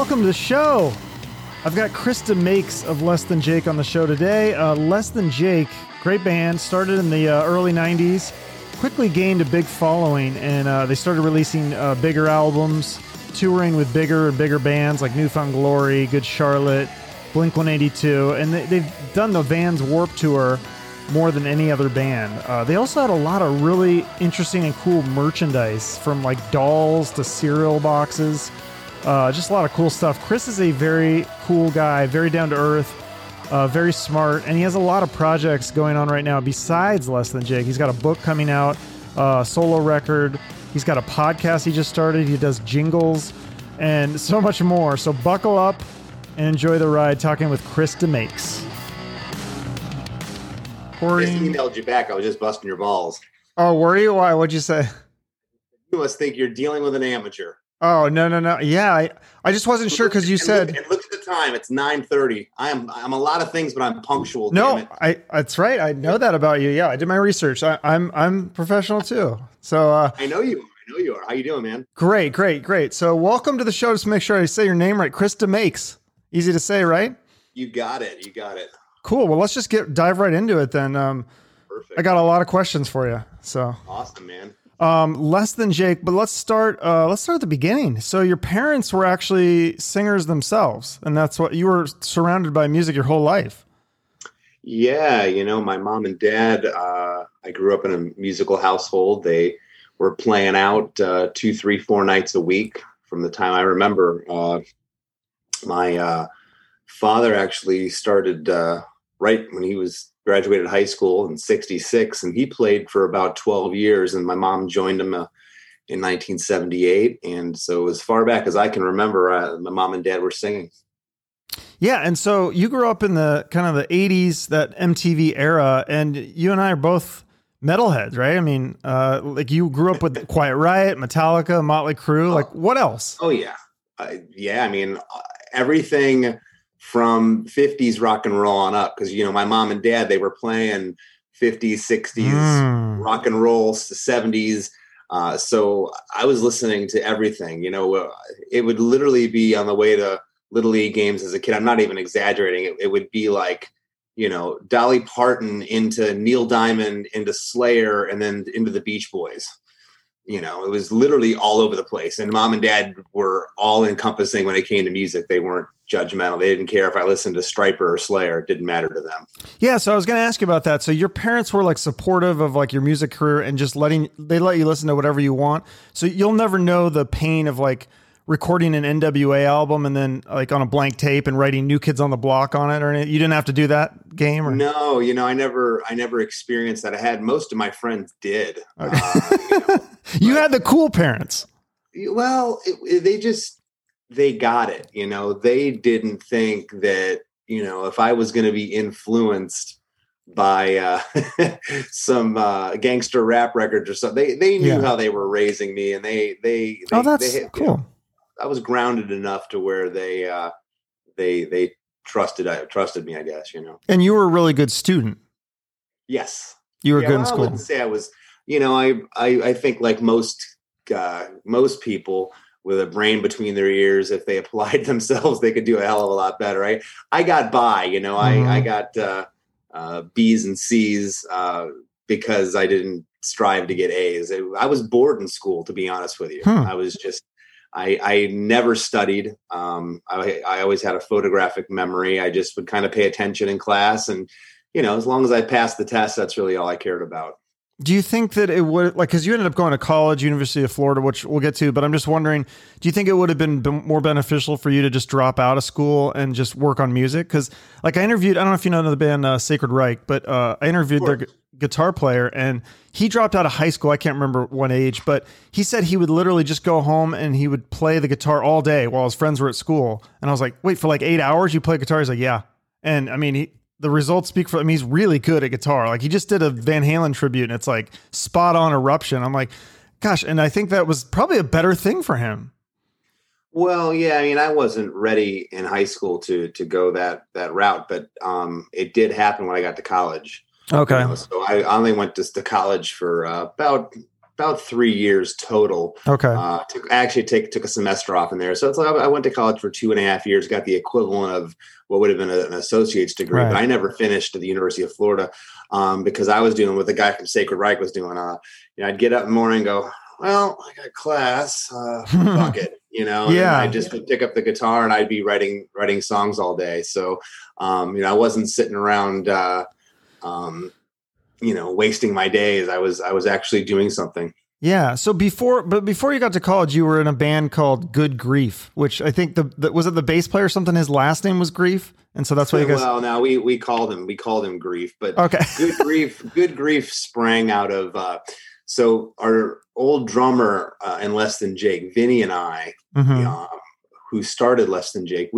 welcome to the show. I've got Krista Makes of Less Than Jake on the show today. Less Than Jake, great band, started in the early 90s, quickly gained a big following, and they started releasing bigger albums, touring with bigger and bigger bands like New Found Glory, Good Charlotte, Blink-182, and they've done the Vans Warped Tour more than any other band. They also had a lot of really interesting and cool merchandise, from like dolls to cereal boxes. Just a lot of cool stuff. Chris is a very cool guy, very down to earth, very smart, and he has a lot of projects going on right now besides Less Than Jake. He's got a book coming out, solo record. He's got a podcast he just started. He does jingles and so much more. So buckle up and enjoy the ride talking with Krista Makes. I just emailed you back. I was just busting your balls. Oh, were you? Why? What'd you say? You must think you're dealing with an amateur. Oh, no. Yeah, I just wasn't sure because you said... And look at the time. It's 9:30. I'm a lot of things, but I'm punctual. No, that's right. I know that about you. Yeah, I did my research. I'm professional too. So I know you are. How you doing, man? Great. So welcome to the show. Just make sure I say your name right. Krista Makes. Easy to say, right? You got it. Cool. Well, let's just dive right into it then. Perfect. I got a lot of questions for you. So awesome, man. Less Than Jake, but let's start at the beginning. So your parents were actually singers themselves, and that's what you were surrounded by music your whole life. Yeah, my mom and dad, I grew up in a musical household. They were playing out 2, 3, 4 nights a week from the time I remember. My father actually started right when he graduated high school in 1966, and he played for about 12 years, and my mom joined him in 1978. And so as far back as I can remember, my mom and dad were singing. Yeah. And so you grew up in the kind of the 80s, that MTV era, and you and I are both metalheads, right? I mean, like you grew up with Quiet Riot, Metallica, Motley Crue. Like what else? Oh yeah. I mean, everything from 50s rock and roll on up, because my mom and dad, they were playing 50s, 60s rock and rolls, the 70s. So I was listening to everything. It would literally be on the way to Little League games as a kid. I'm not even exaggerating. It would be like Dolly Parton into Neil Diamond into Slayer and then into the Beach Boys. It was literally all over the place, and mom and dad were all encompassing when it came to music. They weren't judgmental. They didn't care if I listened to Stryper or Slayer. It didn't matter to them. Yeah. So I was going to ask you about that. So your parents were like supportive of like your music career and just let you listen to whatever you want. So you'll never know the pain of like recording an NWA album and then like on a blank tape and writing New Kids on the Block on it, or anything. You didn't have to do that game? Or? No, I never experienced that. Most of my friends did. Okay. You had the cool parents. Well, they got it. They didn't think that, if I was going to be influenced by some gangster rap records or something, they knew how they were raising me, and they that's cool. I was grounded enough to where they trusted me, I guess, And you were a really good student. Yes. You were good in school. I wouldn't say I was, I think like most people with a brain between their ears, if they applied themselves, they could do a hell of a lot better. I got by, I got B's and C's because I didn't strive to get A's. I was bored in school, to be honest with you. I was just, I never studied. I always had a photographic memory. I just would kind of pay attention in class, and as long as I passed the test, that's really all I cared about. Do you think that it would, like, because you ended up going to college, University of Florida, which we'll get to, but I'm just wondering, do you think it would have been more beneficial for you to just drop out of school and just work on music? Because, like, I don't know if you know the band Sacred Reich, but I interviewed their guitar player, and he dropped out of high school. I can't remember what age, but he said he would literally just go home and he would play the guitar all day while his friends were at school. And I was like, wait, for like 8 hours you play guitar? He's like, yeah. And I mean, the results speak for him. He's really good at guitar. Like, he just did a Van Halen tribute, and it's like spot on Eruption. I'm like, gosh. And I think that was probably a better thing for him. Well, yeah, I mean, I wasn't ready in high school to go that route, but it did happen when I got to college. Okay. So I only went to college for about about 3 years total. Okay. Took a semester off in there. So it's like I went to college for 2.5 years, got the equivalent of what would have been an associate's degree, but I never finished at the University of Florida because I was doing what the guy from Sacred Reich was doing. I'd get up in the morning and go, well, I got class, fuck it, and I'd just pick up the guitar and I'd be writing songs all day. So, I wasn't sitting around, wasting my days. I was actually doing something. Yeah. So before you got to college, you were in a band called Good Grief, which I think was it the bass player or something? His last name was Grief. And so that's why you guys. Well, now we called him Grief, but okay. Good Grief sprang out of, so our old drummer in Less Than Jake, Vinny and I, who started Less Than Jake,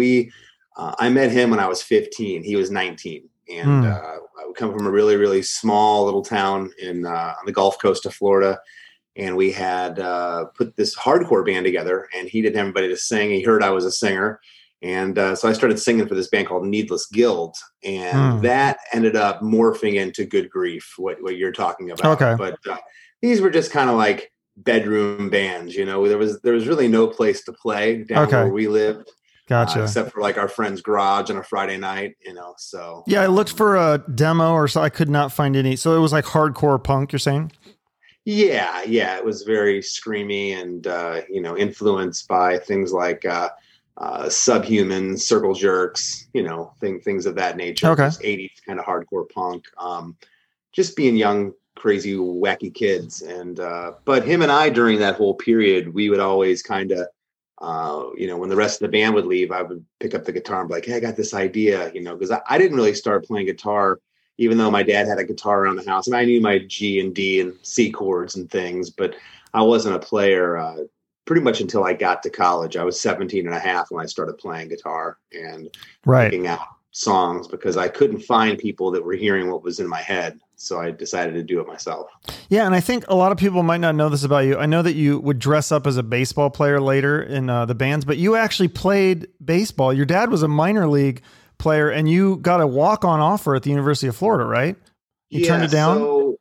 I met him when I was 15. He was 19. And I come from a really, really small little town on the Gulf Coast of Florida. And we had put this hardcore band together, and he didn't have anybody to sing. He heard I was a singer. And so I started singing for this band called Needless Guild. And that ended up morphing into Good Grief, what you're talking about. Okay. But these were just kind of like bedroom bands, there was really no place to play down where we lived. Gotcha. Except for like our friend's garage on a Friday night, so. Yeah, I looked for a demo or so. I could not find any. So it was like hardcore punk, you're saying? Yeah. It was very screamy and, influenced by things like Subhuman, Circle Jerks, things of that nature. Okay. 80s kind of hardcore punk. Just being young, crazy, wacky kids. And, but him and I, during that whole period, we would always kind of, when the rest of the band would leave, I would pick up the guitar and be like, hey, I got this idea, because I didn't really start playing guitar, even though my dad had a guitar around the house. And I knew my G and D and C chords and things, but I wasn't a player pretty much until I got to college. I was 17 and a half when I started playing guitar and picking out songs because I couldn't find people that were hearing what was in my head. So I decided to do it myself. Yeah. And I think a lot of people might not know this about you. I know that you would dress up as a baseball player later in the bands, but you actually played baseball. Your dad was a minor league player and you got a walk-on offer at the University of Florida, right? You turned it down? So,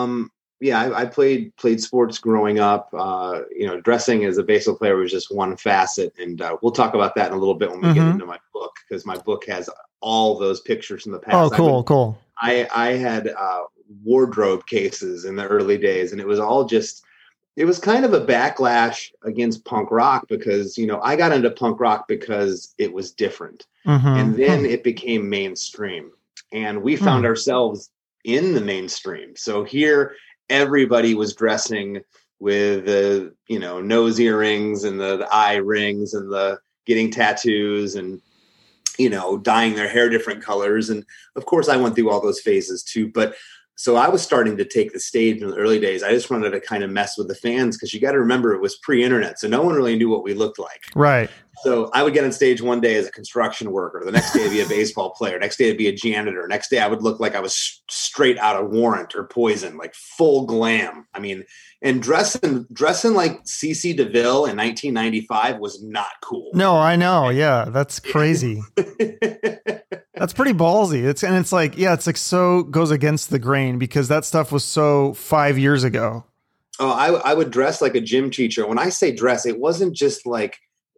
I played sports growing up. Dressing as a baseball player was just one facet. And we'll talk about that in a little bit when we get into my book, because my book has all those pictures from the past. Oh, cool. I had wardrobe cases in the early days, and it was kind of a backlash against punk rock because, I got into punk rock because it was different. And then it became mainstream, and we found ourselves in the mainstream. So here, everybody was dressing with the, nose earrings and the eye rings and the getting tattoos and, dyeing their hair different colors. And of course I went through all those phases too, but so I was starting to take the stage in the early days. I just wanted to kind of mess with the fans because you got to remember it was pre-internet. So no one really knew what we looked like. Right. So I would get on stage one day as a construction worker. The next day I'd be a baseball player. Next day I'd be a janitor. Next day I would look like I was straight out of Warrant or Poison, like full glam. I mean, and dressing like CeCe DeVille in 1995 was not cool. No, I know. Yeah, that's crazy. That's pretty ballsy. It's like so goes against the grain because that stuff was so 5 years ago. Oh, I would dress like a gym teacher. When I say dress, it wasn't just like,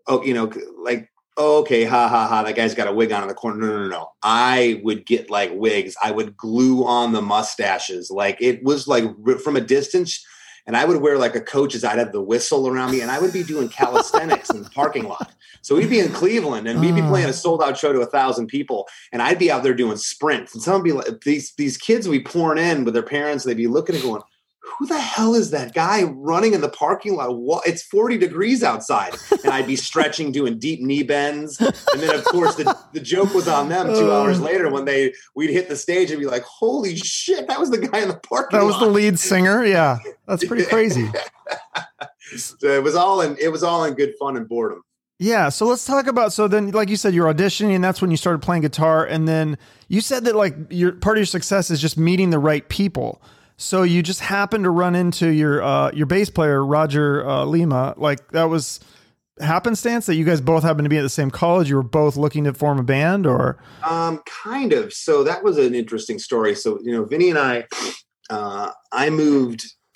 okay, ha ha ha, that guy's got a wig on in the corner. No. I would get like wigs. I would glue on the mustaches. Like it was like from a distance. And I would wear like a coach's. I'd have the whistle around me, and I would be doing calisthenics in the parking lot. So we'd be in Cleveland, and we'd be playing a sold out show to 1,000 people, and I'd be out there doing sprints. And some would be like, these kids would be pouring in with their parents. They'd be looking and going, "Who the hell is that guy running in the parking lot? What? It's 40 degrees outside." And I'd be stretching, doing deep knee bends. And then, of course, the joke was on them 2 hours later when we'd hit the stage and be like, "Holy shit, that was the guy in the parking lot. That was the lead singer." Yeah, that's pretty crazy. So it was all in good fun and boredom. Yeah. So let's talk about, so then, like you said, you're auditioning and that's when you started playing guitar. And then you said that like part of your success is just meeting the right people. So you just happened to run into your bass player, Roger Lima. Like that was happenstance that you guys both happened to be at the same college. You were both looking to form a band, or? Kind of. So that was an interesting story. So, Vinny and I moved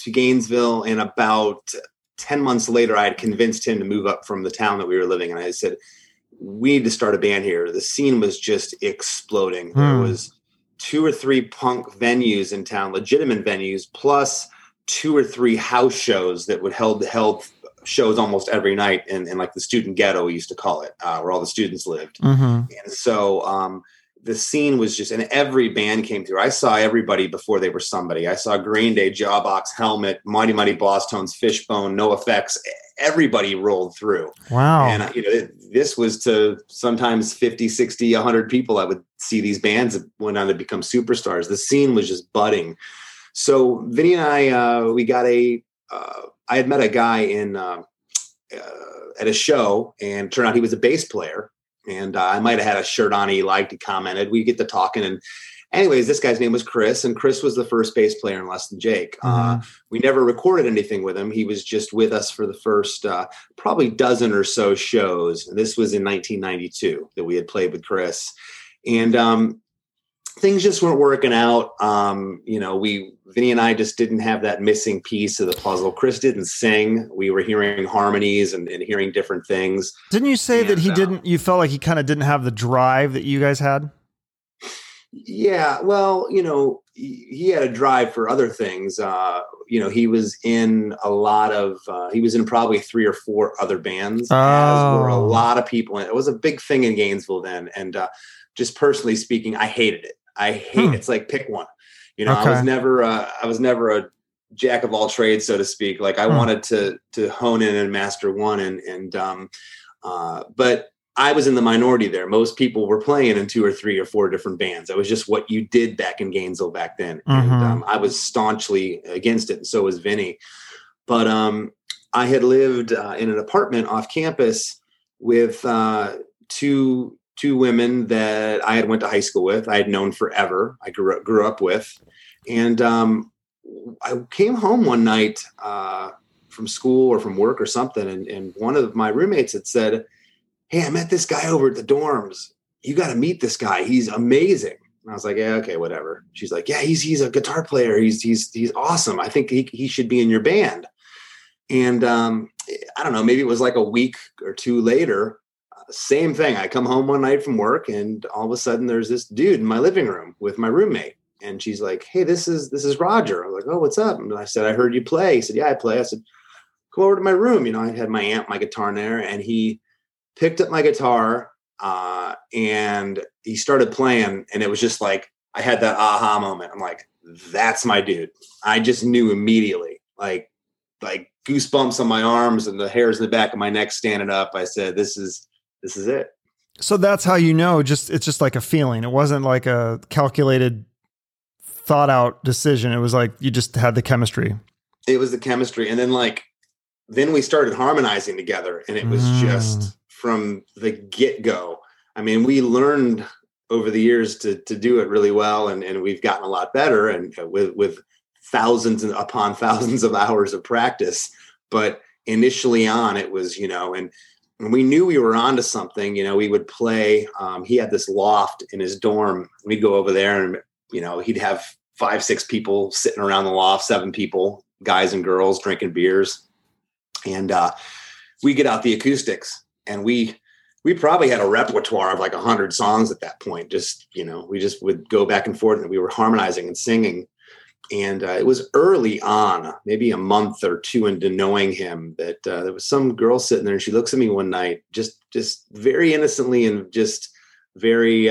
to Gainesville, and about 10 months later, I had convinced him to move up from the town that we were living in. I said, we need to start a band here. The scene was just exploding. There was 2 or 3 punk venues in town, legitimate venues, plus 2 or 3 house shows that would held shows almost every night in like the student ghetto, we used to call it, where all the students lived. And so the scene was just, and every band came through. I saw everybody before they were somebody. I saw Green Day, Jawbox, Helmet, Mighty Mighty Boss Tones, Fishbone, NoFX. Everybody rolled through. Wow. And this was to sometimes 50, 60, 100 people. I would see these bands that went on to become superstars. The scene was just budding. So Vinny and I, we got I had met a guy at a show, and turned out he was a bass player. And I might have had a shirt on he liked. He commented. We get to talking, and anyways, this guy's name was Chris, and Chris was the first bass player in Less Than Jake. We never recorded anything with him. He was just with us for the first probably dozen or so shows. And this was in 1992 that we had played with Chris, and things just weren't working out. Vinny and I just didn't have that missing piece of the puzzle. Chris didn't sing. We were hearing harmonies and hearing different things. Didn't you say that you felt like he kind of didn't have the drive that you guys had? Yeah, well, he had a drive for other things. He was in he was in probably 3 or 4 other bands, as were a lot of people. And it was a big thing in Gainesville then. And just personally speaking, I hated it. It's like, pick one. Okay. I was never a jack of all trades, so to speak. Like, I wanted to hone in and master one. But I was in the minority there. Most people were playing in 2 or 3 or 4 different bands. That was just what you did back in Gainesville back then. And I was staunchly against it. And so was Vinny. But I had lived in an apartment off campus with two women that I had went to high school with. I had known forever. I grew up with. And I came home one night from school or from work or something. And one of my roommates had said, "Hey, I met this guy over at the dorms. You got to meet this guy. He's amazing." And I was like, "Yeah, okay, whatever." She's like, "Yeah, he's a guitar player. He's awesome. I think he should be in your band." And I don't know, maybe it was like a week or 2 later, same thing. I come home one night from work, and all of a sudden there's this dude in my living room with my roommate. And she's like, "Hey, this is Roger." I was like, "Oh, what's up?" And I said, "I heard you play." He said, "Yeah, I play." I said, "Come over to my room." I had my amp, my guitar in there, and he picked up my guitar and he started playing. And it was just like, I had that aha moment. I'm like, that's my dude. I just knew immediately, like goosebumps on my arms and the hairs in the back of my neck standing up. I said, this is it. So that's how it's just like a feeling. It wasn't like a calculated, thought out decision. It was like you just had the chemistry. It was the chemistry. And then we started harmonizing together, and it was just from the get-go. I mean, we learned over the years to do it really well, and we've gotten a lot better, and with thousands upon thousands of hours of practice. But initially on, it was, and we knew we were onto something. We would play. He had this loft in his dorm. We'd go over there, and he'd have 5, 6 people sitting around the loft, 7 people, guys and girls drinking beers, and we get out the acoustics, and we probably had a repertoire of like 100 songs at that point. Just we just would go back and forth, and we were harmonizing and singing. And it was early on, maybe a month or 2 into knowing him, that there was some girl sitting there, and she looks at me one night, just very innocently and just very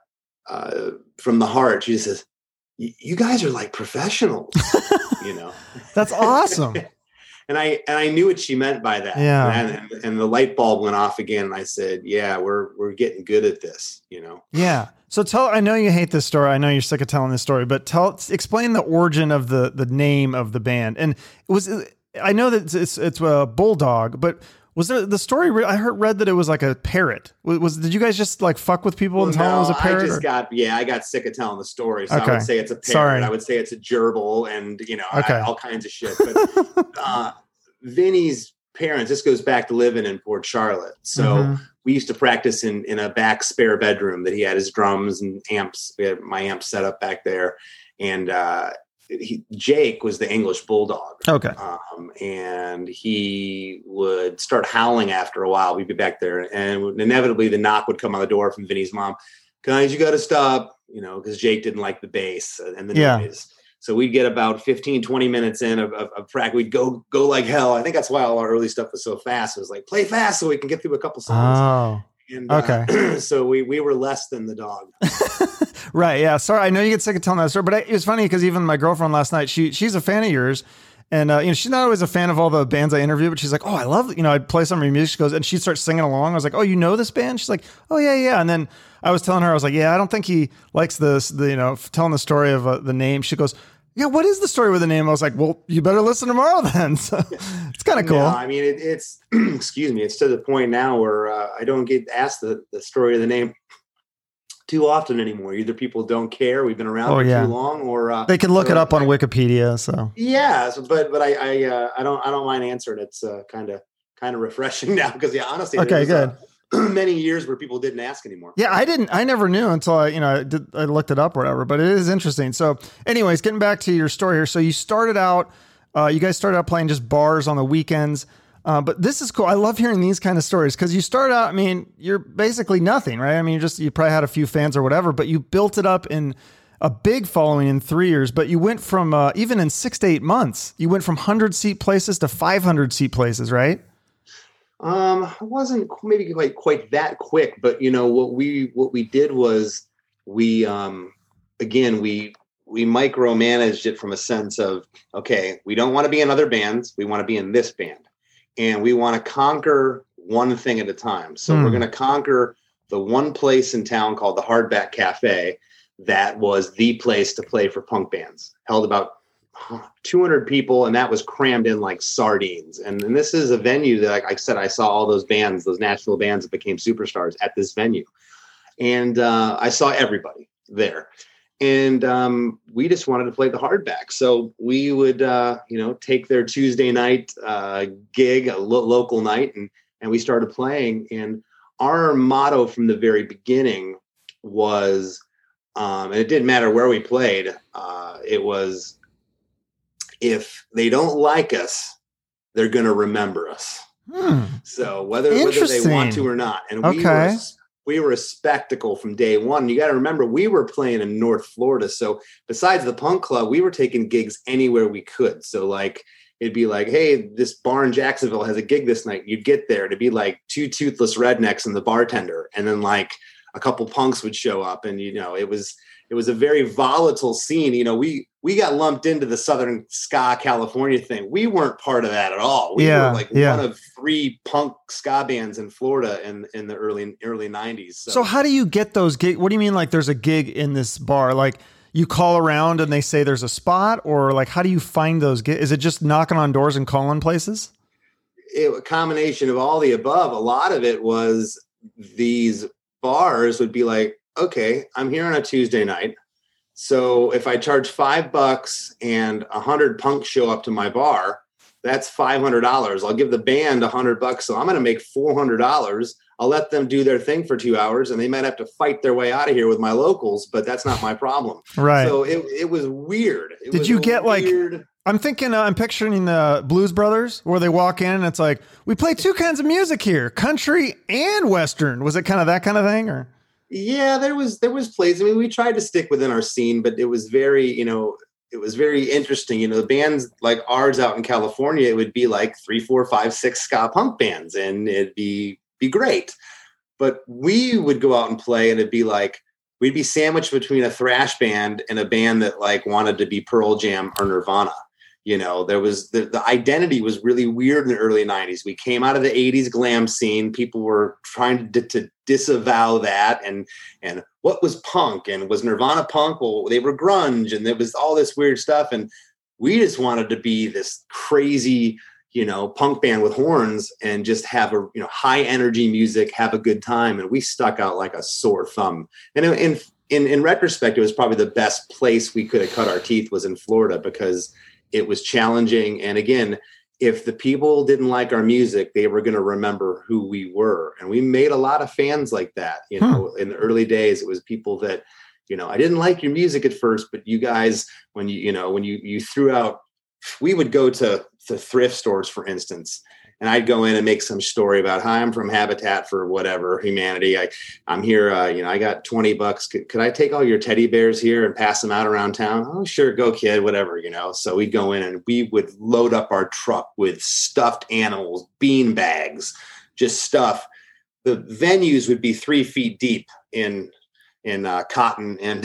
from the heart. She says, "You guys are like professionals." That's awesome. And I knew what she meant by that. Yeah. And the light bulb went off again. And I said, "Yeah, we're getting good at this." Yeah. So I know you hate this story. I know you're sick of telling this story, but explain the origin of the name of the band. And I know that it's a bulldog, but was there the story? I read that it was like a parrot. Did you guys just like fuck with people and tell them it was a parrot? I got sick of telling the story. So okay. I would say it's a parrot. Sorry. I would say it's a gerbil, and all kinds of shit. But Vinny's parents, this goes back to living in Port Charlotte. So we used to practice in a back spare bedroom that he had his drums and amps. We had my amp set up back there. And Jake was the English bulldog. Okay. And he would start howling after a while. We'd be back there, and inevitably the knock would come on the door from Vinny's mom. Guys, you got to stop, because Jake didn't like the bass and the noise. So we'd get about 15, 20 minutes in of practice. We'd go like hell. I think that's why all our early stuff was so fast. It was like, play fast so we can get through a couple songs. Oh. And, okay. So we were less than the dog. Right. Yeah. Sorry. I know you get sick of telling that story, but it was funny because even my girlfriend last night, she's a fan of yours. And, she's not always a fan of all the bands I interview, but she's like, oh, I love, I'd play some of your music. She goes, and she starts singing along. I was like, oh, you know this band? She's like, oh, yeah, yeah. And then I was telling her, I was like, yeah, I don't think he likes this, telling the story of the name. She goes, yeah, what is the story with the name? I was like, well, you better listen tomorrow then. So it's kind of cool. No, I mean, it's, excuse me, it's to the point now where I don't get asked the story of the name too often anymore. Either people don't care, we've been around for too long, or they can look it up on Wikipedia. So yeah, but I don't mind answering. It's kind of refreshing now because honestly, okay, good. Many years where people didn't ask anymore. Yeah, I never knew until I looked it up or whatever, but it is interesting. So anyways, getting back to your story here. So you guys started out playing just bars on the weekends. But this is cool. I love hearing these kind of stories because you start out, you're basically nothing, right? You probably had a few fans or whatever, but you built it up in a big following in 3 years, but you went from, even in 6 to 8 months, you went from 100-seat places to 500-seat places, right? It wasn't maybe quite that quick, but what we did was we micromanaged it from a sense of, okay, we don't want to be in other bands. We want to be in this band, and we want to conquer one thing at a time. So we're going to conquer the one place in town called the Hardback Cafe. That was the place to play for punk bands. Held about 200 people, and that was crammed in like sardines. And this is a venue that, like I said, I saw all those bands, those Nashville bands that became superstars at this venue. And I saw everybody there. And we just wanted to play the Hardback. So we would, take their Tuesday night gig, a local night, and we started playing. And our motto from the very beginning was, and it didn't matter where we played, it was, if they don't like us, they're going to remember us. So whether they want to or not. And we were a spectacle from day one. You got to remember, we were playing in North Florida. So besides the punk club, we were taking gigs anywhere we could. So like, it'd be like, hey, this bar in Jacksonville has a gig this night. You'd get there. It'd be like 2 toothless rednecks and the bartender. And then like a couple punks would show up, and, it was a very volatile scene. We got lumped into the Southern ska California thing. We weren't part of that at all. We were like one of 3 punk ska bands in Florida in the early 90s. So how do you get those gigs? What do you mean? Like there's a gig in this bar? Like you call around and they say there's a spot, or like, how do you find those gigs? Is it just knocking on doors and calling places? A combination of all the above. A lot of it was these bars would be like, okay, I'm here on a Tuesday night. So if I charge $5 and 100 punks show up to my bar, that's $500. I'll give the band $100. So I'm going to make $400. I'll let them do their thing for 2 hours, and they might have to fight their way out of here with my locals, but that's not my problem. Right. So it was weird. Did you get weird. Like, I'm thinking, I'm picturing the Blues Brothers where they walk in and it's like, we play 2 kinds of music here, country and Western. Was it kind of that kind of thing, or? Yeah, there was plays. We tried to stick within our scene, but it was very, it was very interesting. The bands like ours out in California, it would be like 3, 4, 5, 6 ska punk bands, and it'd be great. But we would go out and play, and it'd be like, we'd be sandwiched between a thrash band and a band that like wanted to be Pearl Jam or Nirvana. There was the identity was really weird in the early 90s. We came out of the 80s glam scene. People were trying to disavow that. And what was punk, and was Nirvana punk? Well, they were grunge, and there was all this weird stuff. And we just wanted to be this crazy, punk band with horns and just have a, high energy music, have a good time. And we stuck out like a sore thumb. And in retrospect, it was probably the best place we could have cut our teeth was in Florida, because it was challenging. And again, if the people didn't like our music, they were going to remember who we were. And we made a lot of fans like that. In the early days, it was people that, I didn't like your music at first, but you guys, when you threw out, we would go to thrift stores, for instance, and I'd go in and make some story about, hi, I'm from Habitat for whatever, humanity. I'm here. I got $20. Could I take all your teddy bears here and pass them out around town? Oh, sure. Go, kid, whatever, So we'd go in and we would load up our truck with stuffed animals, bean bags, just stuff. The venues would be 3 feet deep in cotton and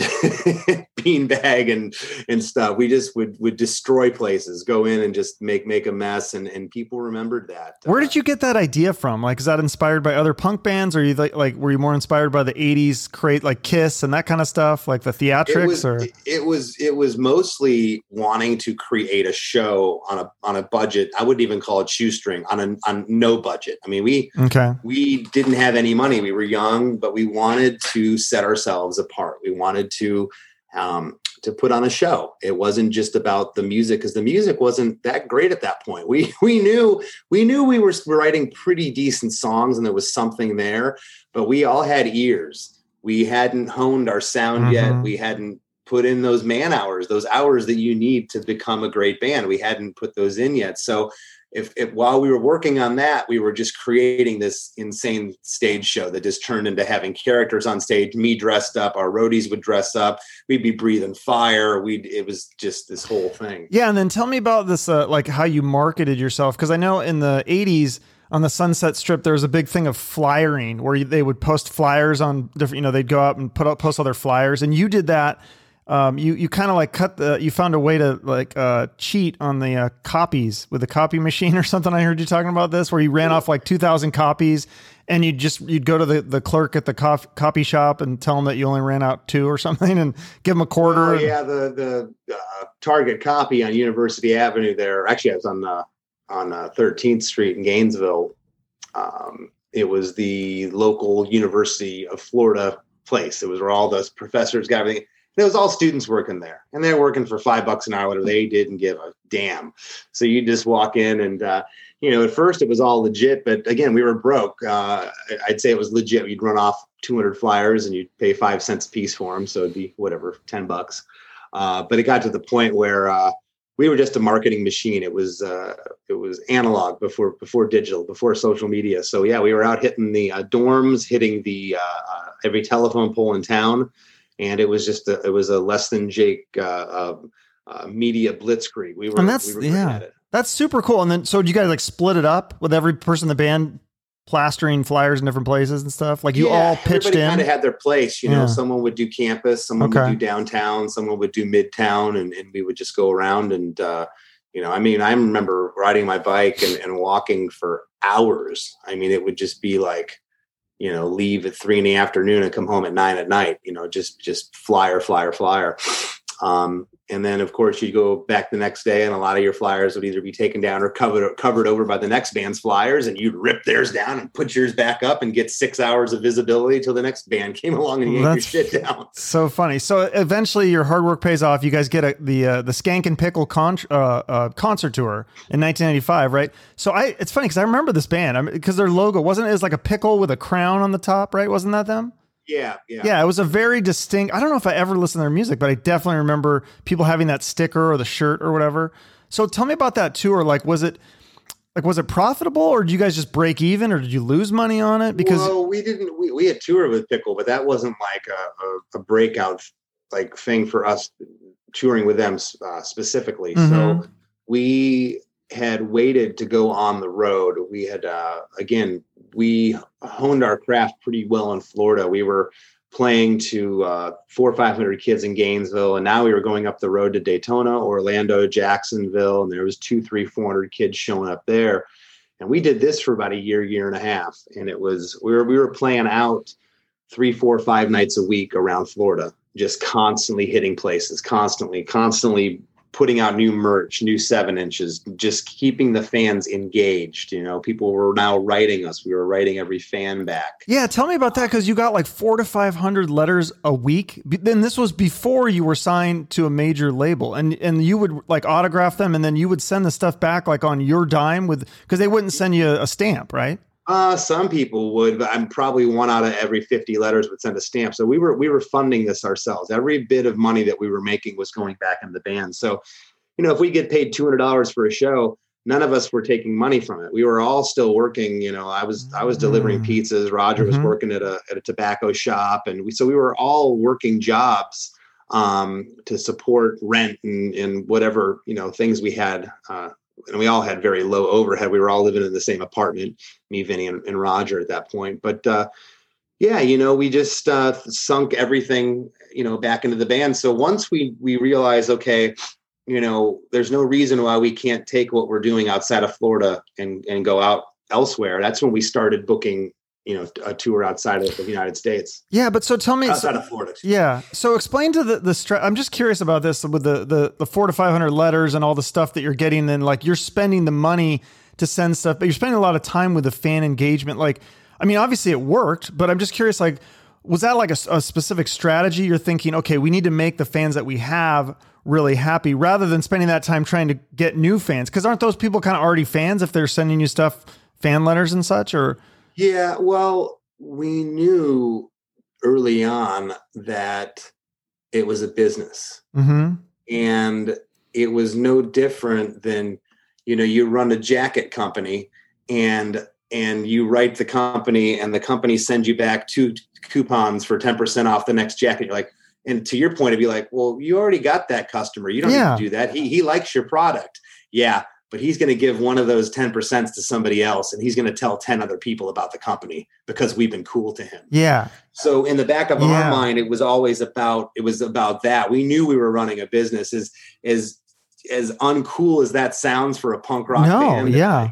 beanbag and stuff. We just would destroy places, go in and just make a mess, and people remembered that. Where did you get that idea from? Like, is that inspired by other punk bands, or you like were you more inspired by the 80s like Kiss and that kind of stuff, like the theatrics? It was mostly wanting to create a show on a budget. I wouldn't even call it shoestring, on no budget. I mean, we didn't have any money. We were young, but we wanted to set ourselves apart. We wanted to put on a show. It wasn't just about the music, because the music wasn't that great at that point. We knew we were writing pretty decent songs and there was something there, but we all had ears. We hadn't honed our sound yet. We hadn't put in those man hours, those hours that you need to become a great band. We hadn't put those in yet. So if while we were working on that, we were just creating this insane stage show that just turned into having characters on stage, me dressed up, our roadies would dress up, we'd be breathing fire. It was just this whole thing. Yeah. And then tell me about this, like how you marketed yourself. Cause I know in the 80s on the Sunset Strip, there was a big thing of flyering where they would post flyers on different, they'd go out and post all their flyers. And you did that. You kind of like you found a way to like cheat on the copies with the copy machine or something. I heard you talking about this, where you ran off like 2,000 copies and you'd go to the clerk at the copy shop and tell them that you only ran out 2 or something and give them a quarter. Oh, yeah. The Target copy on University Avenue there. Actually, I was on 13th Street in Gainesville. It was the local University of Florida place. It was where all those professors got everything. There was all students working there, and they were working for $5 an hour, whatever. They didn't give a damn. So you just walk in and, at first it was all legit, but again, we were broke. I'd say it was legit. You'd run off 200 flyers and you'd pay 5 cents a piece for them. So it'd be whatever, $10. But it got to the point where, we were just a marketing machine. It was analog before digital, before social media. So yeah, we were out hitting the dorms, hitting the every telephone pole in town. And it was just a Less Than Jake media blitzkrieg. We were good at it. That's super cool. And then, so did you guys like split it up with every person in the band plastering flyers in different places and stuff? Like you all pitched in? Everybody kind of had their place. Someone would do campus, someone would do downtown, someone would do midtown, and we would just go around. And, I remember riding my bike and walking for hours. I mean, it would just be like, leave at 3 PM and come home at 9 PM, just flyer. And then of course you go back the next day and a lot of your flyers would either be taken down or covered over by the next band's flyers, and you'd rip theirs down and put yours back up and get 6 hours of visibility till the next band came along and yanked your shit down. So funny. So eventually your hard work pays off. You guys get the Skank and Pickle concert tour in 1995, right? So it's funny because I remember this band because their logo wasn't it like a pickle with a crown on the top, right? Wasn't that them? Yeah. It was a very distinct. I don't know if I ever listened to their music, but I definitely remember people having that sticker or the shirt or whatever. So tell me about that tour. Was it profitable, or did you guys just break even, or did you lose money on it? Because we didn't. We had toured with Pickle, but that wasn't like a breakout like thing for us touring with them specifically. Mm-hmm. So we had waited to go on the road. We had we honed our craft pretty well in Florida. We were playing to 400 or 500 kids in Gainesville, and now we were going up the road to Daytona, Orlando, Jacksonville, and there was 200, 300, 400 kids showing up there. And we did this for about a year and a half, and it was we were playing out 3, 4, 5 nights a week around Florida, just constantly hitting places, constantly putting out new merch, new 7-inches, just keeping the fans engaged. People were now writing us. We were writing every fan back. Yeah. Tell me about that. Cause you got like 400 to 500 letters a week. Then this was before you were signed to a major label, and you would like autograph them, and then you would send the stuff back like on your dime cause they wouldn't send you a stamp, right? Some people would, but I'm probably one out of every 50 letters would send a stamp. So we were funding this ourselves. Every bit of money that we were making was going back into the band. So, if we get paid $200 for a show, none of us were taking money from it. We were all still working. I was delivering pizzas. Roger was working at a tobacco shop, and we were all working jobs to support rent and whatever things we had. And we all had very low overhead. We were all living in the same apartment, me, Vinny, and Roger at that point. But we just sunk everything back into the band. So once we realized, okay, there's no reason why we can't take what we're doing outside of Florida and go out elsewhere. That's when we started booking, a tour outside of the United States. Yeah. But so tell me outside of Florida. Yeah. So explain to the I'm just curious about this with the 400 to 500 letters and all the stuff that you're getting. And like, you're spending the money to send stuff, but you're spending a lot of time with the fan engagement. Like, I mean, obviously it worked, but I'm just curious, like, was that like a specific strategy? You're thinking, okay, we need to make the fans that we have really happy rather than spending that time trying to get new fans. Cause aren't those people kind of already fans if they're sending you stuff, fan letters and such, or? Yeah, well, we knew early on that it was a business. Mm-hmm. And it was no different than, you run a jacket company and you write the company and the company sends you back 2 coupons for 10% off the next jacket. You're like, and to your point, it'd be like, well, you already got that customer. You don't need to do that. He likes your product. Yeah. But he's going to give one of those 10% to somebody else. And he's going to tell 10 other people about the company because we've been cool to him. Yeah. So in the back of our mind, it was always about that. We knew we were running a business as uncool as that sounds for a punk rock band. Yeah.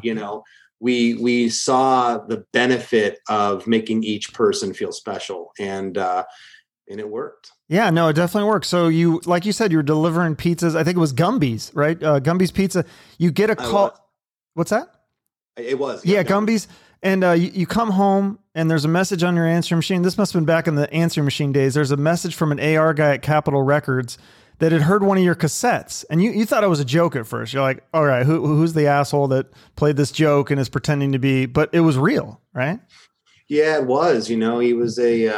We saw the benefit of making each person feel special, and it worked. Yeah, no, it definitely works. So you, like you said, you were delivering pizzas. I think it was Gumby's, right? Gumby's Pizza. You get a call. What's that? It was. Yeah, Gumby's. And you come home and there's a message on your answering machine. This must have been back in the answering machine days. There's a message from an AR guy at Capitol Records that had heard one of your cassettes. And you thought it was a joke at first. You're like, all right, who's the asshole that played this joke and is pretending to be, but it was real, right? Yeah, it was. He was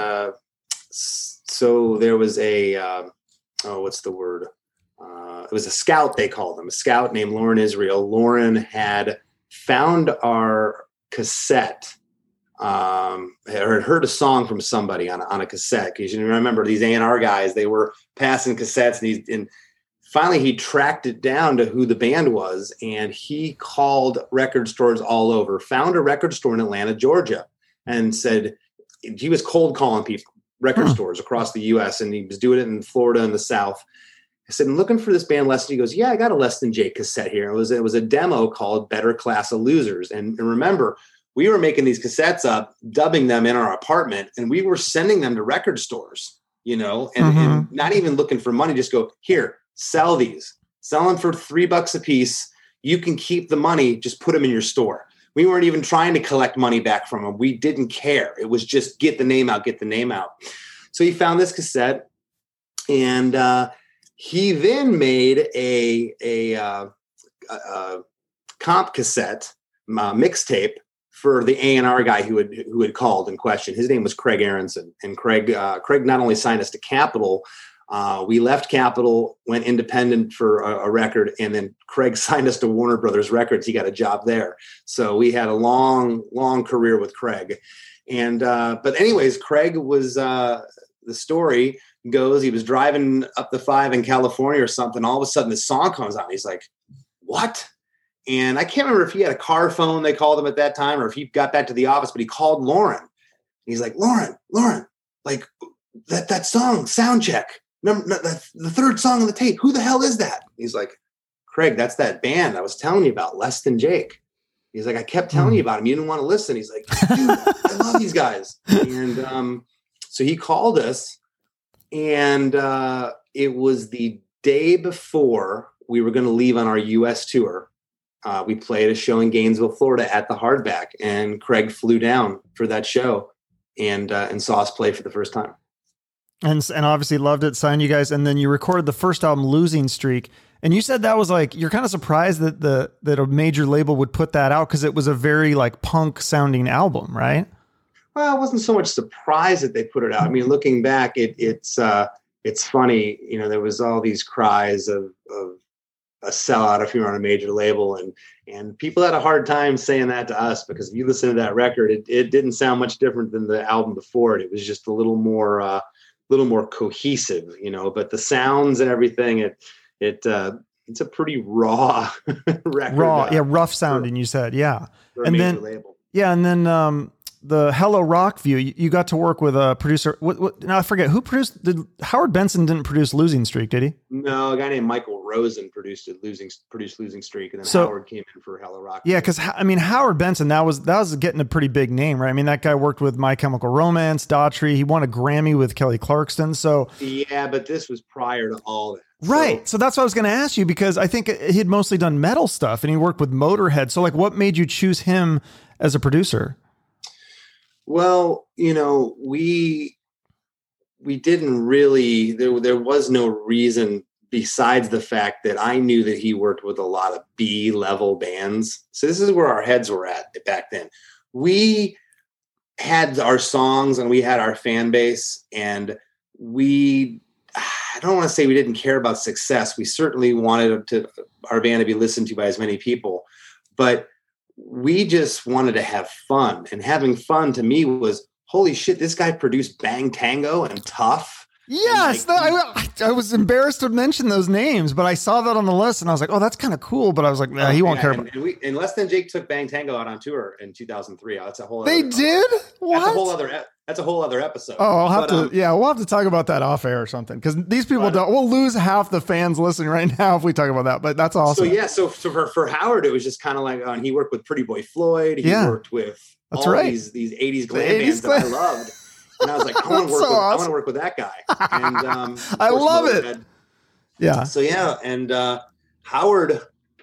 so there was what's the word? It was a scout, they called him, a scout named Lauren Israel. Lauren had found our cassette, or had heard a song from somebody on a cassette. Because you remember these A&R guys, they were passing cassettes, and finally he tracked it down to who the band was, and he called record stores all over, found a record store in Atlanta, Georgia, and said he was cold calling people. Record stores across the U.S. and he was doing it in Florida and the South. I said, I'm looking for this band Less Than. He goes, yeah, I got a Less Than Jake cassette here. It was a demo called Better Class of Losers. And remember, we were making these cassettes up, dubbing them in our apartment, and we were sending them to record stores, and not even looking for money. Just go, here, sell these. Sell them for $3 a piece. You can keep the money. Just put them in your store. We weren't even trying to collect money back from him. We didn't care. It was just get the name out. So he found this cassette, and he then made a comp cassette mixtape for the A&R guy who had called in question. His name was Craig Aronson, and Craig not only signed us to Capitol. We left Capitol, went independent for a record, and then Craig signed us to Warner Brothers Records. He got a job there. So we had a long, long career with Craig. And, but anyways, Craig was, the story goes, he was driving up the 5 in California or something. All of a sudden this song comes on. He's like, what? And I can't remember if he had a car phone, they called him at that time, or if he got back to the office, but he called Lauren. He's like, Lauren, like that song, Soundcheck. The third song on the tape. Who the hell is that? He's like, Craig, that's that band I was telling you about, Less Than Jake. He's like, I kept telling you about him. You didn't want to listen. He's like, dude, I love these guys. And so he called us, and it was the day before we were going to leave on our U.S. tour. We played a show in Gainesville, Florida at the Hardback, and Craig flew down for that show and saw us play for the first time. and obviously loved it, signed you guys, and then you recorded the first album, Losing Streak. And you said that was like, you're kind of surprised that that a major label would put that out because it was a very like punk sounding album, right? Well, I wasn't so much surprised that they put it out. I mean, looking back, it's funny, you know, there was all these cries of a sellout if you're on a major label, and people had a hard time saying that to us, because if you listen to that record, it didn't sound much different than the album before it. It was just a little more cohesive, you know, but the sounds and everything, it's a pretty raw record. Rough sounding, you said, yeah. For a major label. Yeah, and then the Hello Rockview, you got to work with a producer. Now I forget who produced. Howard Benson didn't produce Losing Streak, did he? No, a guy named Michael Rosen produced Losing Streak, and then Howard came in for Hello Rockview. Yeah, because I mean Howard Benson, that was getting a pretty big name, right? I mean that guy worked with My Chemical Romance, Daughtry. He won a Grammy with Kelly Clarkson. So yeah, but this was prior to all that. Right. So that's what I was going to ask you, because I think he had mostly done metal stuff and he worked with Motorhead. So like, what made you choose him as a producer? Well, you know, we didn't really, there was no reason besides the fact that I knew that he worked with a lot of B-level bands. So this is where our heads were at back then. We had our songs and we had our fan base, and I don't want to say we didn't care about success. We certainly wanted our band to be listened to by as many people, but we just wanted to have fun. And having fun to me was, holy shit, this guy produced Bang Tango and Tough. Yes, I was embarrassed to mention those names, but I saw that on the list and I was like, oh, that's kind of cool. But I was like, nah, he won't care about it. And Less Than Jake took Bang Tango out on tour in 2003. That's a whole other did? What? That's a whole other episode. Oh, we'll have to talk about that off air or something, because these people we'll lose half the fans listening right now if we talk about that, but that's awesome. So for Howard, it was just kind of like, he worked with Pretty Boy Floyd. He worked with these 80s glam bands that I loved. And I was like, I want to work with that guy. And I love it. Yeah. So yeah, and Howard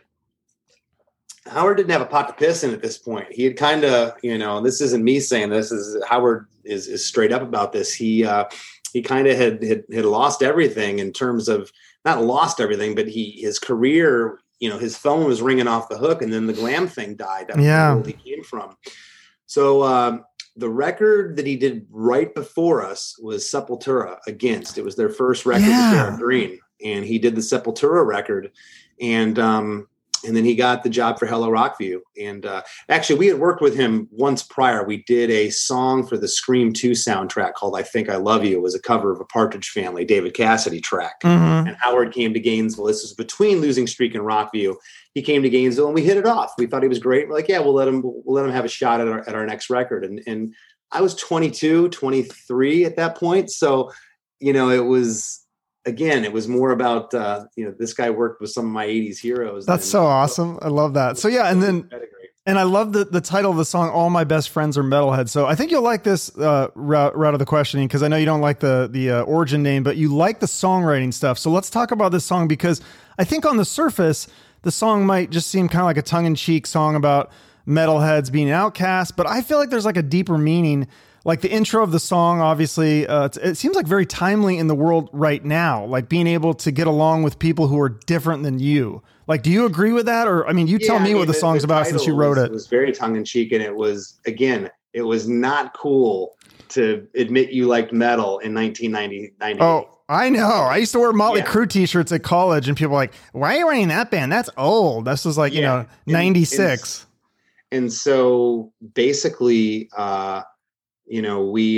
didn't have a pot to piss in at this point. He had kind of, you know, this isn't me saying this, is Howard is straight up about this. He kind of had lost everything in terms of, not lost everything, but his career, you know, his phone was ringing off the hook, and then the glam thing died. That's where he came from. So the record that he did right before us was Sepultura, Against. It was their first record with Derek Green, and he did the Sepultura record, and then he got the job for Hello Rockview. And actually, we had worked with him once prior. We did a song for the Scream 2 soundtrack called I Think I Love You. It was a cover of a Partridge Family, David Cassidy track. Mm-hmm. And Howard came to Gainesville. This was between Losing Streak and Rockview. He came to Gainesville and we hit it off. We thought he was great. We're like, yeah, we'll let him have a shot at our next record. And I was 22, 23 at that point. So, you know, it was more about, this guy worked with some of my 80s heroes. That's so awesome. I love that. So yeah. And I love the title of the song, All My Best Friends Are Metalheads. So I think you'll like this route of the questioning, because I know you don't like the origin name, but you like the songwriting stuff. So let's talk about this song, because I think on the surface, the song might just seem kind of like a tongue-in-cheek song about metalheads being outcast, but I feel like there's like a deeper meaning. Like the intro of the song, obviously, it seems like very timely in the world right now, like being able to get along with people who are different than you. Like, do you agree with that? Or, I mean, tell me what the song's about since you wrote it. It was very tongue in cheek. And it was not cool to admit you liked metal in 1990. Oh, I know. I used to wear Motley Crue t-shirts at college, and people were like, why are you wearing that band? That's old. This was like, 96. And so basically, we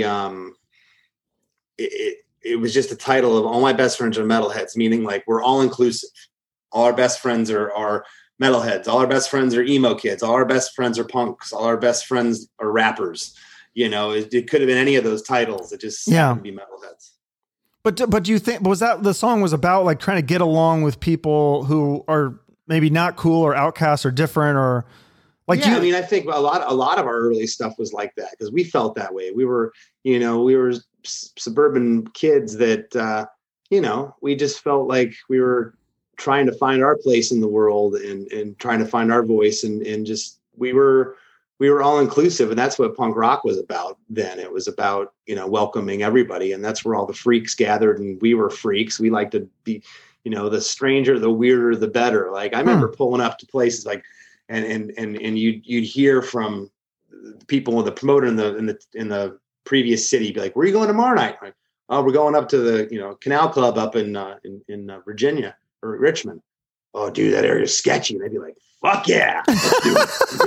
it was just a title of All My Best Friends Are Metalheads, meaning like we're all inclusive. All our best friends are metalheads. All our best friends are emo kids. All our best friends are punks. All our best friends are rappers. You know, it could have been any of those titles. It just happened to be metalheads. But do you think, was that the song was about, like trying to get along with people who are maybe not cool or outcasts or different, or like, I mean, I think a lot of our early stuff was like that, because we felt that way. We were suburban kids that, we just felt like we were trying to find our place in the world and trying to find our voice. And just, we were we were all inclusive, and that's what punk rock was about then. It was about, welcoming everybody, and that's where all the freaks gathered, and we were freaks. We like to be, the stranger, the weirder, the better. Like I remember pulling up to places like, and you'd hear from people, the promoter in the previous city, be like, "Where are you going tomorrow night?" Like, "Oh, we're going up to the Canal Club up in Virginia or Richmond." "Oh, dude, that area's sketchy." And they'd be like, "Fuck yeah, let's do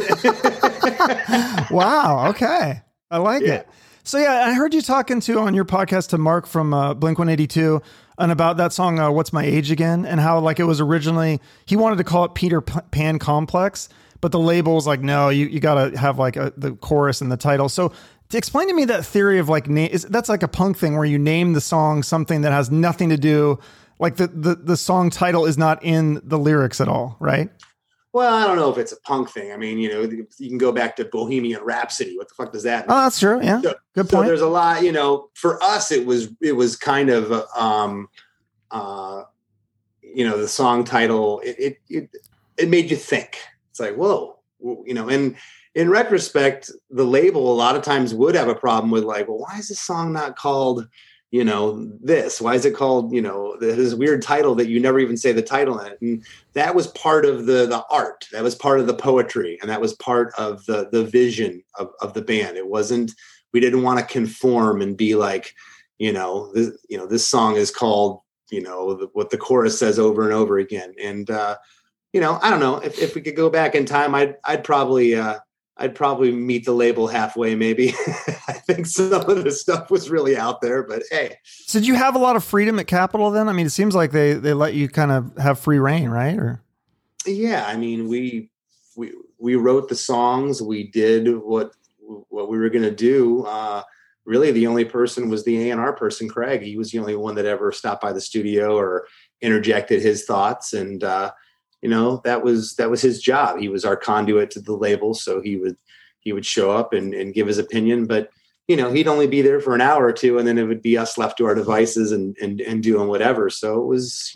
it." Wow. Okay, I like it. So yeah, I heard you talking on your podcast to Mark from Blink-182 and about that song, "What's My Age Again," and how like it was originally he wanted to call it Peter Pan Complex, but the label was like, no, you got to have like the chorus and the title. So to explain to me that theory of like that's like a punk thing where you name the song something that has nothing to do, like the song title is not in the lyrics at all, right? Well, I don't know if it's a punk thing. I mean, you can go back to Bohemian Rhapsody. What the fuck does that mean? Oh, that's true. Yeah. Good point. So there's a lot, for us, it was kind of, the song title, it made you think. It's like, whoa, and in retrospect, the label a lot of times would have a problem with like, well, why is this song not called, this? Why is it called, this weird title that you never even say the title in it? And that was part of the art. That was part of the poetry. And that was part of the vision of the band. It wasn't, we didn't want to conform and be like, this song is called, what the chorus says over and over again. And, I don't know if we could go back in time, I'd probably meet the label halfway. Maybe. I think some of the stuff was really out there, but hey. So did you have a lot of freedom at Capitol then? I mean, it seems like they let you kind of have free reign, right? Or yeah, I mean, we wrote the songs. We did what we were going to do. Really, the only person was the A&R person, Craig. He was the only one that ever stopped by the studio or interjected his thoughts, and that was his job. He was our conduit to the label, so he would show up and give his opinion, but he'd only be there for an hour or two, and then it would be us left to our devices and doing whatever. So it was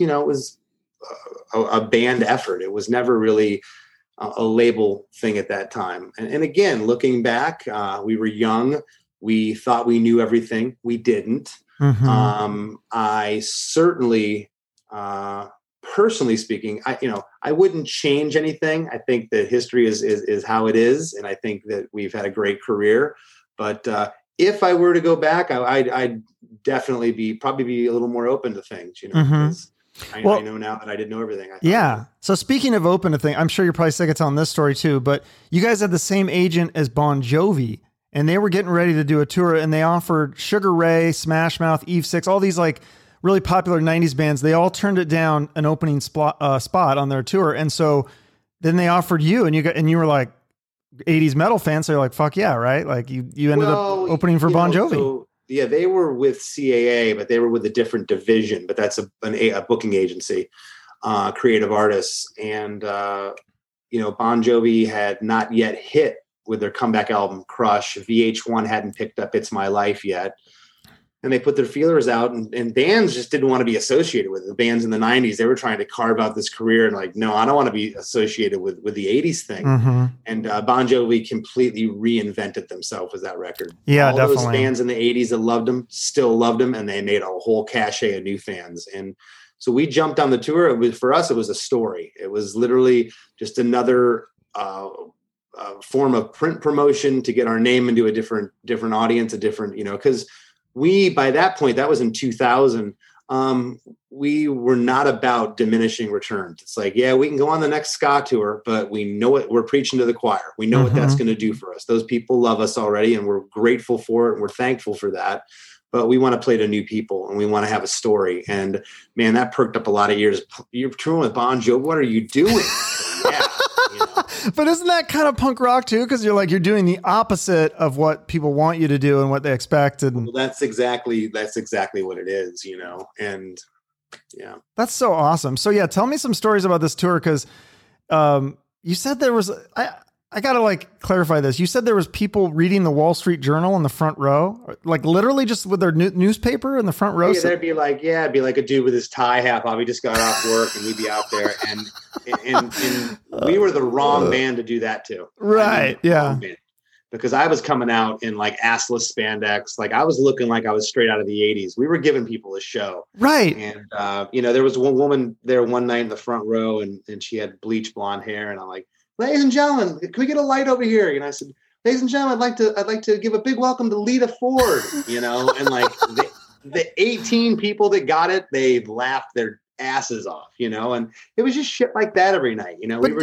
a band effort. It was never really a label thing at that time. And again, looking back, we were young. We thought we knew everything. We didn't. Mm-hmm. I certainly, personally speaking, I wouldn't change anything. I think that history is how it is. And I think that we've had a great career, but, if I were to go back, I'd definitely probably be a little more open to things, because I know now that I didn't know everything. Yeah. So speaking of open to things, I'm sure you're probably sick of telling this story too, but you guys had the same agent as Bon Jovi, and they were getting ready to do a tour, and they offered Sugar Ray, Smash Mouth, Eve 6, all these like really popular 90s bands. They all turned it down an opening spot on their tour. And so then they offered you, and you were like 80s metal fans. So you're like, fuck yeah. Right. Like you ended up opening for Bon Jovi. So, yeah, they were with CAA, but they were with a different division, but that's a booking agency, creative artists. And, Bon Jovi had not yet hit with their comeback album Crush. VH1 hadn't picked up It's My Life yet. And they put their feelers out, and bands just didn't want to be associated with it. The bands in the 90s. They were trying to carve out this career, and like, no, I don't want to be associated with the 80s thing. Mm-hmm. And Bon Jovi completely reinvented themselves with that record. Yeah, all definitely. Those fans in the 80s that loved them still loved them, and they made a whole cachet of new fans. And so we jumped on the tour. For us, it was a story. It was literally just another form of print promotion to get our name into a different audience, because by that point, that was in 2000, we were not about diminishing returns. It's like, yeah, we can go on the next ska tour, but we know it. We're preaching to the choir. We know what that's going to do for us. Those people love us already, and we're grateful for it, and we're thankful for that. But we want to play to new people, and we want to have a story. And man, that perked up a lot of ears. You're touring with Bon Jovi. What are you doing? So, yeah. But isn't that kind of punk rock too? Because you're doing the opposite of what people want you to do and what they expect. And well, that's exactly what it is, and yeah, that's so awesome. So yeah, tell me some stories about this tour. Cause, you said there was, I gotta clarify this. You said there was people reading the Wall Street Journal in the front row, like literally just with their newspaper in the front row. Yeah, it'd be like a dude with his tie hat off. He just got off work, and we'd be out there, and we were the wrong band to do that to. Right. Yeah. because I was coming out in like assless spandex. Like I was looking like I was straight out of the 80s. We were giving people a show. Right. And, there was one woman there one night in the front row and she had bleach blonde hair. And I'm like, ladies and gentlemen, can we get a light over here? And I said, ladies and gentlemen, I'd like to give a big welcome to Lita Ford, and like the 18 people that got it, they laughed their asses off, and it was just shit like that every night.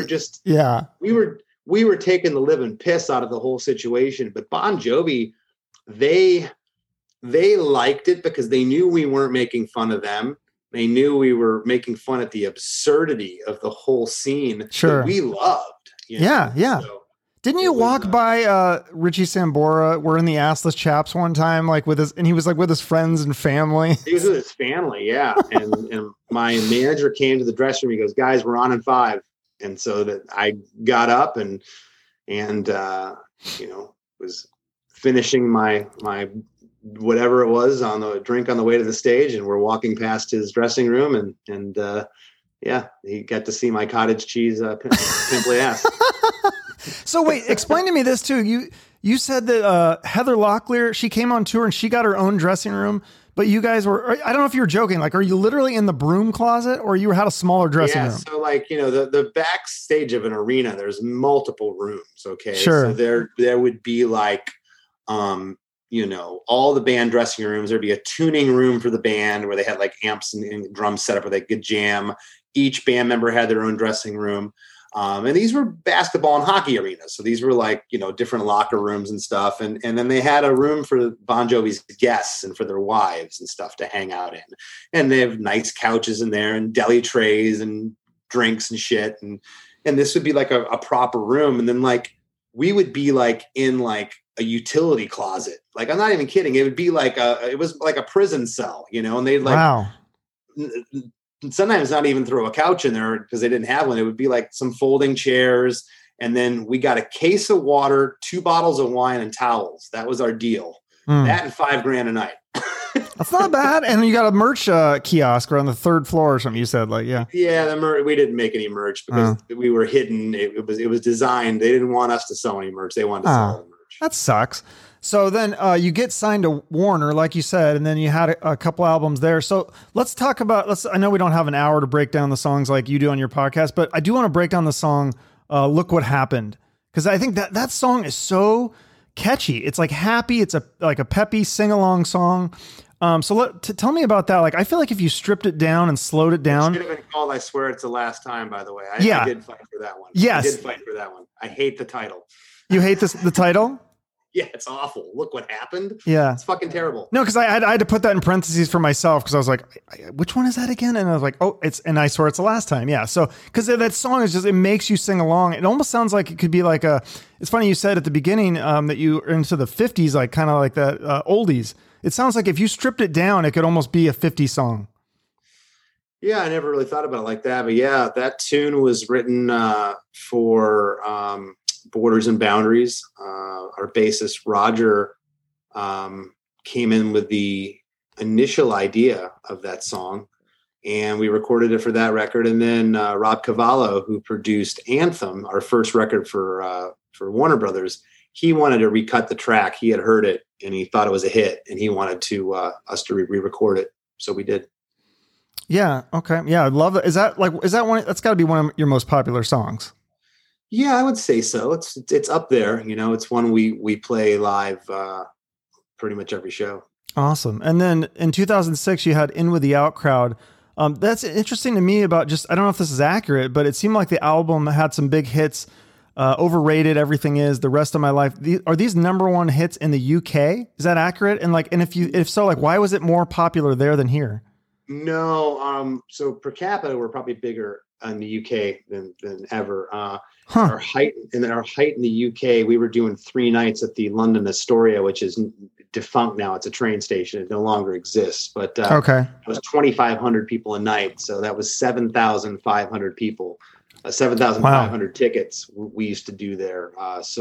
We were taking the living piss out of the whole situation. But Bon Jovi, they liked it because they knew we weren't making fun of them. They knew we were making fun at the absurdity of the whole scene that we loved. Yeah. So didn't you walk by Richie Sambora? We're in the Assless Chaps one time, like and he was like with his friends and family. He was with his family, yeah. and my manager came to the dressing room. He goes, "Guys, we're on in 5." And so that I got up and was finishing my whatever it was on the drink on the way to the stage, and we're walking past his dressing room and he got to see my cottage cheese pimply ass. So wait, explain to me this too. You said that Heather Locklear, she came on tour and she got her own dressing room, but you guys were, I don't know if you were joking, like, are you literally in the broom closet or you had a smaller dressing room? So like, the backstage of an arena, there's multiple rooms. Okay. Sure. So there would be like, all the band dressing rooms. There'd be a tuning room for the band where they had like amps and drums set up where they could jam. Each band member had their own dressing room. And these were basketball and hockey arenas. So these were like, different locker rooms and stuff. And then they had a room for Bon Jovi's guests and for their wives and stuff to hang out in. And they have nice couches in there and deli trays and drinks and shit. And this would be like a proper room. And then like, we would be like in like a utility closet. Like, I'm not even kidding. It would be like it was like a prison cell, and they'd like, wow. Sometimes not even throw a couch in there because they didn't have one. It would be like some folding chairs. And then we got a case of water, 2 bottles of wine and towels. That was our deal. That and $5,000 a night. That's not bad. And you got a merch kiosk on the 3rd floor or something. You said we didn't make any merch because we were hidden. It was designed. They didn't want us to sell any merch. They wanted to sell the merch. That sucks. So then you get signed to Warner, like you said, and then you had a couple albums there. So let's talk about, I know we don't have an hour to break down the songs like you do on your podcast, but I do want to break down the song, Look What Happened. Because I think that song is so catchy. It's like happy. It's like a peppy sing-along song. So tell me about that. Like, I feel like if you stripped it down and slowed it down. It should have been called I Swear It's the Last Time, by the way. I did fight for that one. Yes. I did fight for that one. I hate the title. You hate the title? Yeah, it's awful. Look what happened. Yeah. It's fucking terrible. No, because I had to put that in parentheses for myself because I was like, which one is that again? And I was like, and I Swear It's the Last Time. Yeah. So, because that song is it makes you sing along. It almost sounds like it could be like it's funny you said at the beginning that you are into the 50s, like kind of like that oldies. It sounds like if you stripped it down, it could almost be a 50s song. Yeah, I never really thought about it like that. But yeah, that tune was written for Borders and Boundaries. Our bassist Roger came in with the initial idea of that song, and we recorded it for that record. And then Rob Cavallo, who produced Anthem, our first record for Warner Brothers, he wanted to recut the track. He had heard it and he thought it was a hit, and he wanted to us to re-record it. So we did. Yeah. Okay. Yeah, I love it. Is that one? That's got to be one of your most popular songs. Yeah, I would say so. It's up there. It's one we play live pretty much every show. Awesome. And then in 2006, you had In With the Out Crowd. That's interesting to me about I don't know if this is accurate, but it seemed like the album had some big hits. Overrated, Everything Is, The Rest of My Life. Are these number 1 hits in the UK? Is that accurate? And if so, why was it more popular there than here? No. So per capita, we're probably bigger in the UK than ever. Our height in the UK, we were doing 3 nights at the London Astoria, which is defunct now. It's a train station. It no longer exists. But it was 2,500 people a night. So that was 7,500 people. 7,500 tickets we used to do there.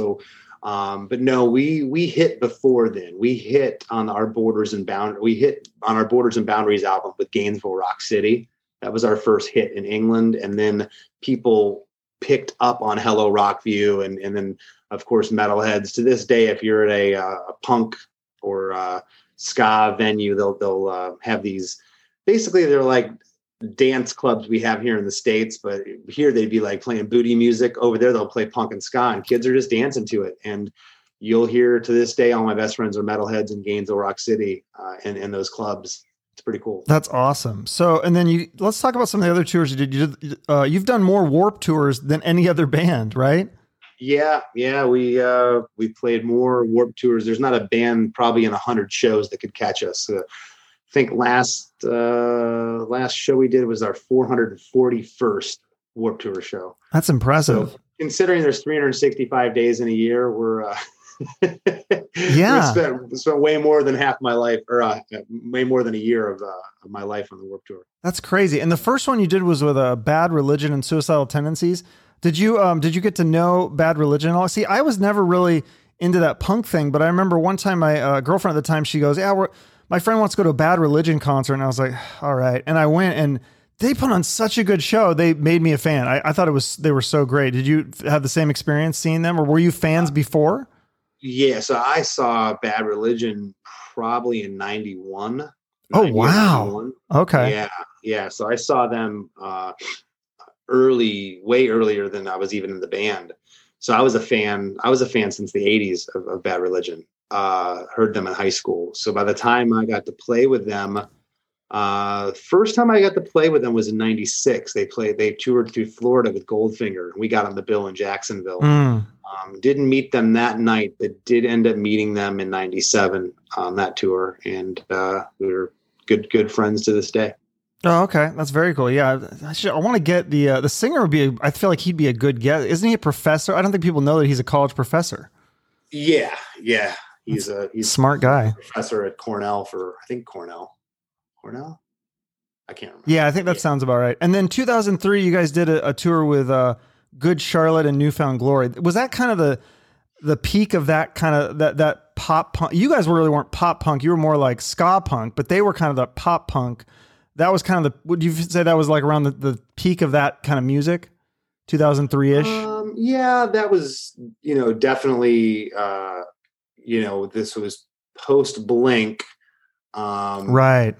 But no, we hit before then. We hit on our Borders and Boundaries. We hit on our Borders and Boundaries album with Gainesville Rock City. That was our first hit in England. And then people picked up on Hello Rockview, and then of course metalheads to this day. If you're at a punk or ska venue, they'll have these. Basically, they're like dance clubs we have here in the States, but here they'd be like playing booty music. Over there, they'll play punk and ska, and kids are just dancing to it. And you'll hear to this day, all my best friends are metalheads in Gainesville, Rock City, and in those clubs. It's pretty cool. That's awesome. So, and then let's talk about some of the other tours you did. You've done more Warped tours than any other band, right? Yeah. We played more Warped tours. There's not a band probably in 100 shows that could catch us. I think last show we did was our 441st Warped Tour show. That's impressive. So, considering there's 365 days in a year, we're yeah, spent way more than half my life, or way more than a year of my life on the Warped Tour. That's crazy. And the first one you did was with Bad Religion and Suicidal Tendencies. Did you get to know Bad Religion at all? See, I was never really into that punk thing, but I remember one time my girlfriend at the time, she goes, "Yeah, my friend wants to go to a Bad Religion concert," and I was like, "All right." And I went, and they put on such a good show. They made me a fan. I thought they were so great. Did you have the same experience seeing them, or were you fans before? Yeah, so I saw Bad Religion probably in 91. Oh, wow. 91. Okay. Yeah. So I saw them way earlier than I was even in the band. So I was a fan since the 80s of Bad Religion. Heard them in high school. So by the time I got to play with them, first time I got to play with them was in 96. They toured through Florida with Goldfinger. We got on the bill in Jacksonville. Didn't meet them that night, but did end up meeting them in 97 on that tour. And we were good friends to this day. Oh, okay. That's very cool. Yeah. I want to get the singer I feel like he'd be a good guest. Isn't he a professor? I don't think people know that he's a college professor. Yeah. He's a smart guy. Professor at Cornell Cornell. I can't remember. Yeah, I think that sounds about right. And then 2003, you guys did a tour with Good Charlotte and New Found Glory. Was that kind of the peak of that kind of that pop punk? You guys really weren't pop punk. You were more like ska punk, but they were kind of the pop punk. That was kind of would you say that was like around the peak of that kind of music? 2003-ish? Yeah, that was, definitely, this was post Blink. Right.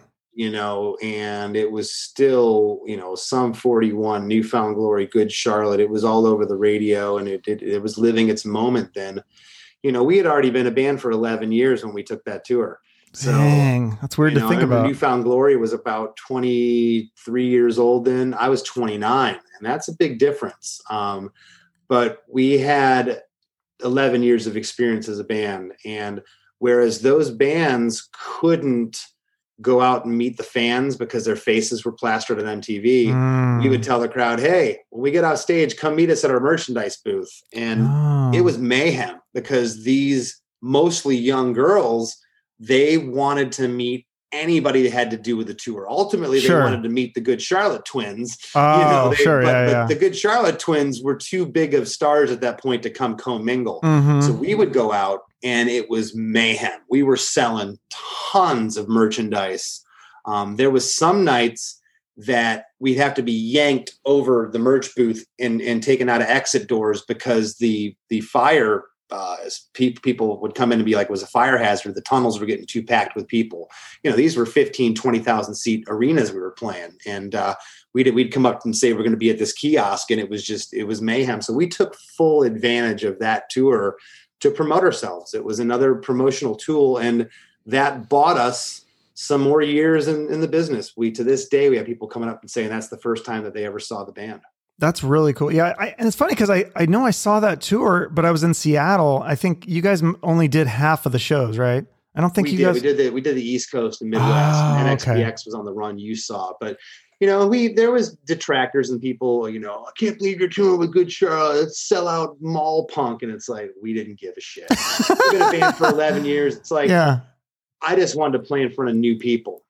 And it was still, Sum 41, New Found Glory, Good Charlotte. It was all over the radio, and it was living its moment then. We had already been a band for 11 years when we took that tour. So, dang, that's weird to think about. New Found Glory was about 23 years old then. I was 29, and that's a big difference. But we had 11 years of experience as a band, and whereas those bands couldn't go out and meet the fans because their faces were plastered on MTV, we would tell the crowd, "Hey, when we get off stage, come meet us at our merchandise booth." And it was mayhem because these mostly young girls, they wanted to meet anybody that had to do with the tour. Ultimately, they wanted to meet the Good Charlotte twins. But the Good Charlotte twins were too big of stars at that point to come commingle. So we would go out, and it was mayhem. We were selling tons of merchandise. There was some nights that we'd have to be yanked over the merch booth and taken out of exit doors because the fire people would come in and be like, it was a fire hazard. The tunnels were getting too packed with people. These were 15, 20,000 seat arenas we were playing. And we'd come up and say, we're going to be at this kiosk. And it was mayhem. So we took full advantage of that tour to promote ourselves. It was another promotional tool. And that bought us some more years in the business. To this day, we have people coming up and saying that's the first time that they ever saw the band. That's really cool. Yeah. And it's funny because I know I saw that tour, but I was in Seattle. I think you guys only did half of the shows, right? I don't think we did the East Coast and Midwest, and NXPX was on the run you saw. But, there was detractors and people, I can't believe you're touring with Good Charlotte. It's sell out mall punk. And it's like, we didn't give a shit. We've been a band for 11 years. It's like, I just wanted to play in front of new people.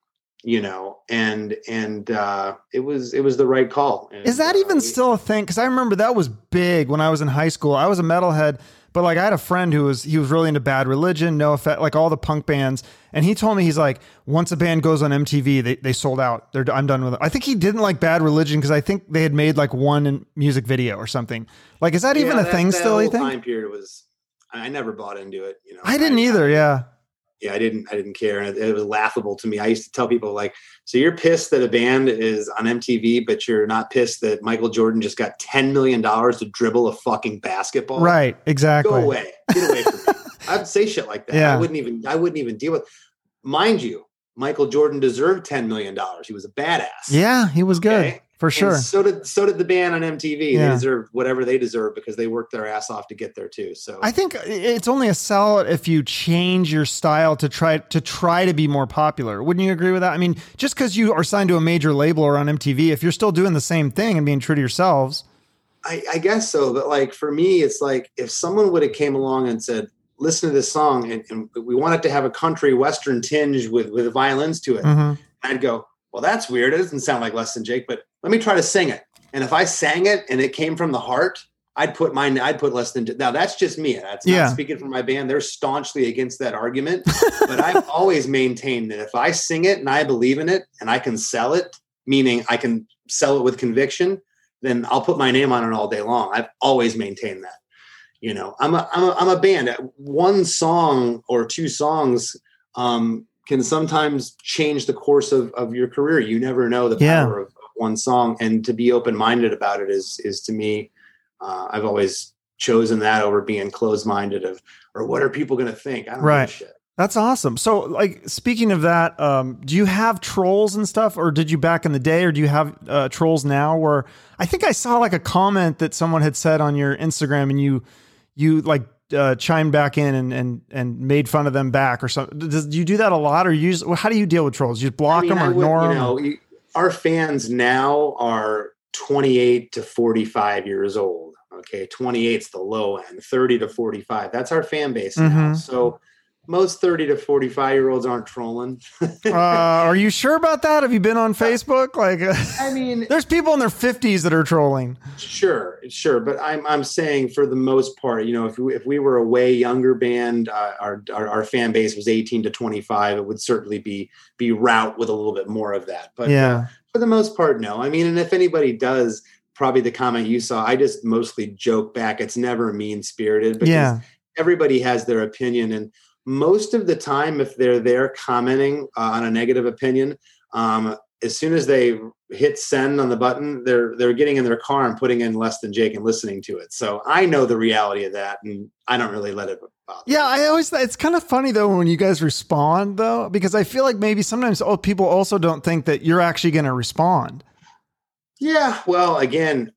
And it was the right call. And, is that even still a thing? Because I remember that was big when I was in high school. I was a metalhead, But like I had a friend he was really into Bad Religion, No Effect, like all the punk bands. And he told me, he's like, once a band goes on MTV, they sold out. I'm done with it. I think he didn't like Bad Religion because I think they had made like one music video or something. Like, is that even a thing still, you think? Time period was, I never bought into it. You know, I didn't either. Yeah. Yeah, I didn't care. And it was laughable to me. I used to tell people like, so you're pissed that a band is on MTV, but you're not pissed that Michael Jordan just got $10 million to dribble a fucking basketball. Right. Exactly. Go away. Get away from me. I'd say shit like that. Yeah. I wouldn't even deal with, mind you, Michael Jordan deserved $10 million. He was a badass. Yeah, he was good. Okay? For sure. And so did the band on MTV. Yeah. They deserve whatever they deserve because they worked their ass off to get there too. So I think it's only a sell if you change your style to try to be more popular. Wouldn't you agree with that? I mean, just because you are signed to a major label or on MTV, if you're still doing the same thing and being true to yourselves. I guess so. But like for me, it's like if someone would have came along and said, listen to this song and we want it to have a country western tinge with violins to it. Mm-hmm. I'd go, well, that's weird. It doesn't sound like Less Than Jake, but let me try to sing it. And if I sang it and it came from the heart, I'd put Less Than Jake. Now that's just me. That's not speaking for my band. They're staunchly against that argument, but I've always maintained that if I sing it and I believe in it and I can sell it, meaning I can sell it with conviction, then I'll put my name on it all day long. I've always maintained that. You know, I'm a band. One song or two songs can sometimes change the course of your career. You never know the power of one song, and to be open-minded about it is to me, I've always chosen that over being closed-minded or what are people going to think? I don't give a shit. That's awesome. So like, speaking of that, do you have trolls and stuff, or did you back in the day, or do you have trolls now? Where I think I saw like a comment that someone had said on your Instagram and you like chimed back in and made fun of them back or something. Do you do that a lot, or how do you deal with trolls? You just block them or ignore them? You know, our fans now are 28 to 45 years old. Okay. 28's the low end, 30 to 45. That's our fan base now. So most 30 to 45-year-olds aren't trolling. Are you sure about that? Have you been on Facebook? Like, I mean, there's people in their 50s that are trolling. Sure. But I'm saying for the most part, you know, if we were a way younger band, our fan base was 18 to 25, it would certainly be route with a little bit more of that. But for the most part, no. I mean, and if anybody does, probably the comment you saw, I just mostly joke back. It's never mean-spirited because everybody has their opinion. And most of the time, if they're there commenting on a negative opinion, as soon as they hit send on the button, they're getting in their car and putting in Less Than Jake and listening to it. So I know the reality of that, and I don't really let it bother me. I always it's kind of funny though when you guys respond though, because I feel like maybe sometimes people also don't think that you're actually going to respond. Yeah. Well, again,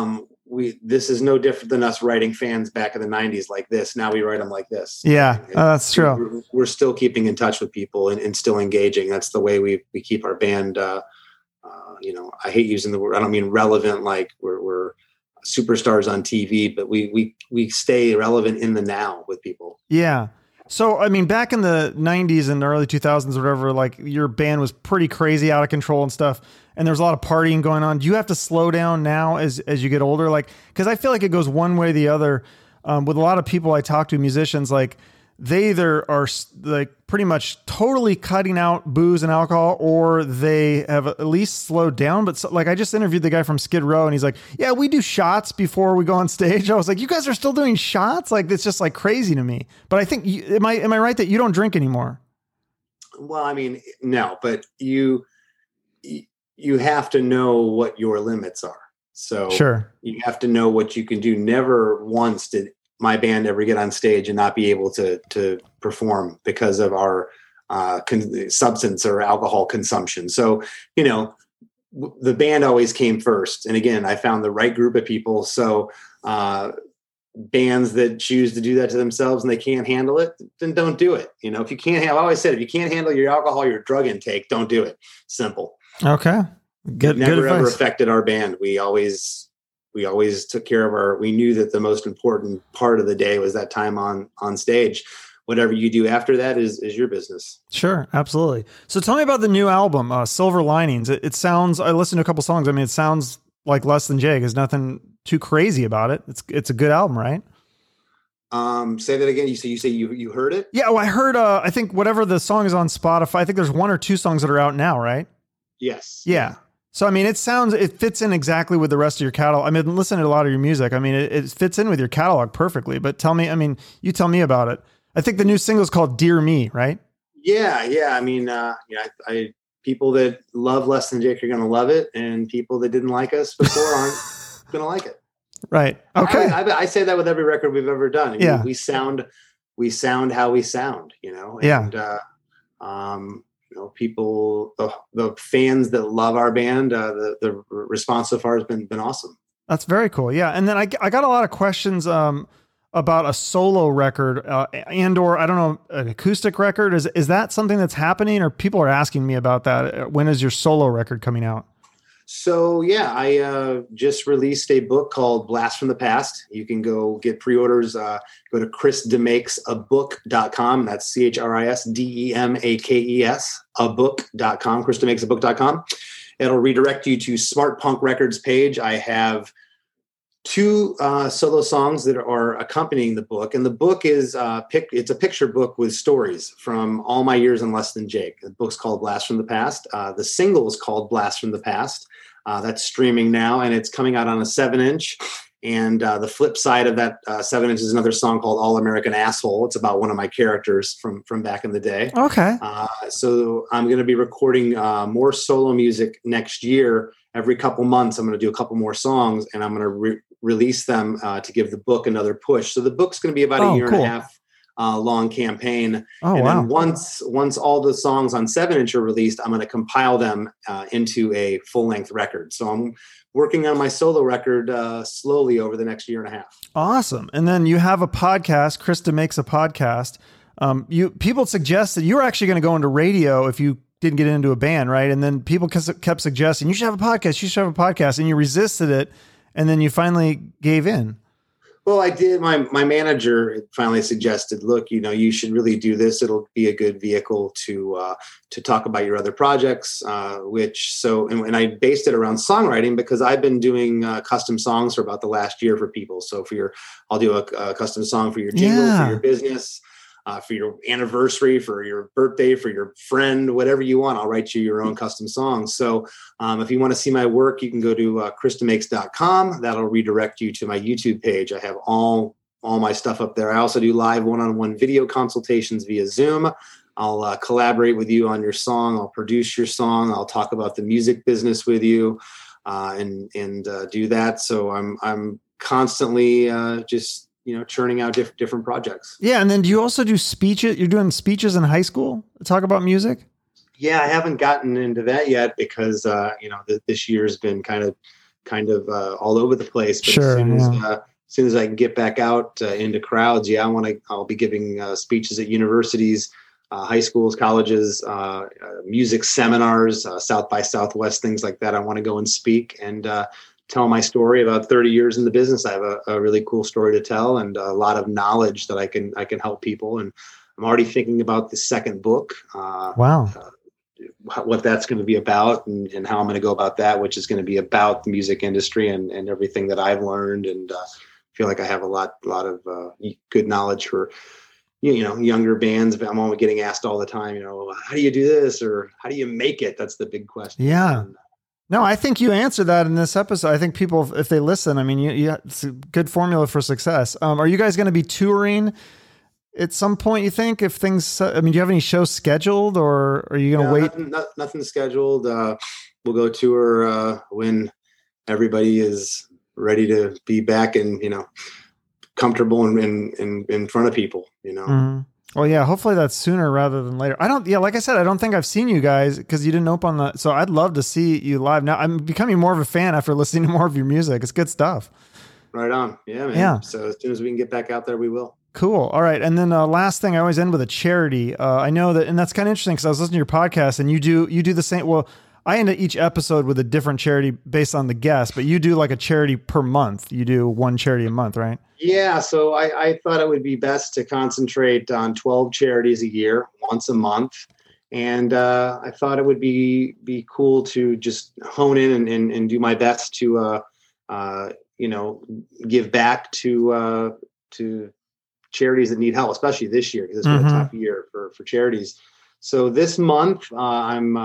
this is no different than us writing fans back in the 90s like this. Now we write them like this. Yeah, that's true. We're still keeping in touch with people and still engaging. That's the way we keep our band. You know, I hate using the word, I don't mean relevant, like we're superstars on TV, but we stay relevant in the now with people. Yeah. So, I mean, back in the 90s and early 2000s or whatever, like your band was pretty crazy, out of control and stuff. And there's a lot of partying going on. Do you have to slow down now as you get older? Like, cause I feel like it goes one way or the other. With a lot of people I talk to, musicians, like they either are like pretty much totally cutting out booze and alcohol, or they have at least slowed down. But like, I just interviewed the guy from Skid Row and he's like, yeah, we do shots before we go on stage. I was like, you guys are still doing shots? Like, it's just like crazy to me. But I think, am I right that you don't drink anymore? Well, I mean, no, but you have to know what your limits are. So you have to know what you can do. Never once did my band ever get on stage and not be able to perform because of our substance or alcohol consumption. So, you know, the band always came first. And again, I found the right group of people. So bands that choose to do that to themselves and they can't handle it, then don't do it. You know, if you can't have, I always said, if you can't handle your alcohol, your drug intake, don't do it. Simple. Okay. Good. Never good ever affected our band. We always took care of we knew that the most important part of the day was that time on stage. Whatever you do after that is your business. Sure. Absolutely. So tell me about the new album, Silver Linings. It sounds, I listened to a couple songs. I mean, it sounds like Less Than Jake. There's nothing too crazy about it. It's a good album, right? Say that again. You heard it? Yeah, well, I heard. I think whatever the song is on Spotify. I think there's 1 or 2 songs that are out now, right? Yes. Yeah. So I mean, it fits in exactly with the rest of your catalog. I mean, listen to a lot of your music. I mean, it fits in with your catalog perfectly. But tell me, I mean, you tell me about it. I think the new single is called "Dear Me," right? Yeah. I mean, people that love Less Than Jake are going to love it, and people that didn't like us before aren't going to like it. Right. Okay. I say that with every record we've ever done. I mean, yeah. We sound how we sound, And, people, the fans that love our band, the response so far has been awesome. That's very cool. Yeah. And then I got a lot of questions, about a solo record, and/or I don't know, an acoustic record. Is that something that's happening, or people are asking me about that? When is your solo record coming out? So I just released a book called Blast from the Past. You can go get pre-orders. Go to chrisdemakes.book.com. That's CHRISDEMAKES, abook.com, chrisdemakes.book.com. It'll redirect you to Smart Punk Records page. I have 2 solo songs that are accompanying the book. And the book is it's a picture book with stories from all my years in Less Than Jake. The book's called Blast from the Past. The single is called Blast from the Past. That's streaming now, and it's coming out on a 7-inch. And the flip side of that 7-inch is another song called All American Asshole. It's about one of my characters from back in the day. Okay. So I'm going to be recording more solo music next year. Every couple months, I'm going to do a couple more songs, and I'm going to release them to give the book another push. So the book's going to be about a year and a half long campaign. Then once all the songs on 7-inch are released, I'm going to compile them into a full-length record. So I'm working on my solo record slowly over the next year and a half. Awesome. And then you have a podcast, Krista Makes a Podcast. People suggest that you were actually going to go into radio if you didn't get into a band, right? And then people kept suggesting, you should have a podcast, and you resisted it, and then you finally gave in. Well, I did. My manager finally suggested, look, you should really do this. It'll be a good vehicle to talk about your other projects, and I based it around songwriting because I've been doing custom songs for about the last year for people. So I'll do a custom song for your jingle, for your business, for your anniversary, for your birthday, for your friend, whatever you want. I'll write you your own custom songs. So if you want to see my work, you can go to chrisdemakes.com. That'll redirect you to my YouTube page. I have all my stuff up there. I also do live one-on-one video consultations via Zoom. I'll collaborate with you on your song. I'll produce your song. I'll talk about the music business with you and do that. So I'm constantly just churning out different projects. Yeah. And then do you also do speeches? You're doing speeches in high school to talk about music? Yeah, I haven't gotten into that yet because, this year's been kind of all over the place. But sure, as soon as I can get back out into crowds, I'll be giving speeches at universities, high schools, colleges, music seminars, South by Southwest, things like that. I want to go and speak and tell my story. About 30 years in the business, I have a really cool story to tell and a lot of knowledge that I can help people. And I'm already thinking about the second book. Wow. What that's going to be about and how I'm going to go about that, which is going to be about the music industry and everything that I've learned. And feel like I have a lot of good knowledge for younger bands. But I'm always getting asked all the time, how do you do this or how do you make it? That's the big question. Yeah. No, I think you answered that in this episode. I think people, if they listen, I mean, it's a good formula for success. Are you guys going to be touring at some point, you think, if things, do you have any shows scheduled or are you going to wait? Nothing scheduled. We'll go tour when everybody is ready to be back and, comfortable in front of people, Mm-hmm. Well, yeah, hopefully that's sooner rather than later. Like I said, I don't think I've seen you guys because you didn't open so I'd love to see you live. Now I'm becoming more of a fan after listening to more of your music. It's good stuff. Right on. Yeah, man. Yeah. So as soon as we can get back out there, we will. Cool. All right. And then last thing, I always end with a charity. I know that, and that's kind of interesting because I was listening to your podcast and you do the same. Well, I end each episode with a different charity based on the guest, but you do like a charity per month. You do one charity a month, right? Yeah. So I thought it would be best to concentrate on 12 charities a year, once a month. And I thought it would be cool to just hone in and do my best to, give back to charities that need help, especially this year, because it's been a tough year for charities. So this month, I'm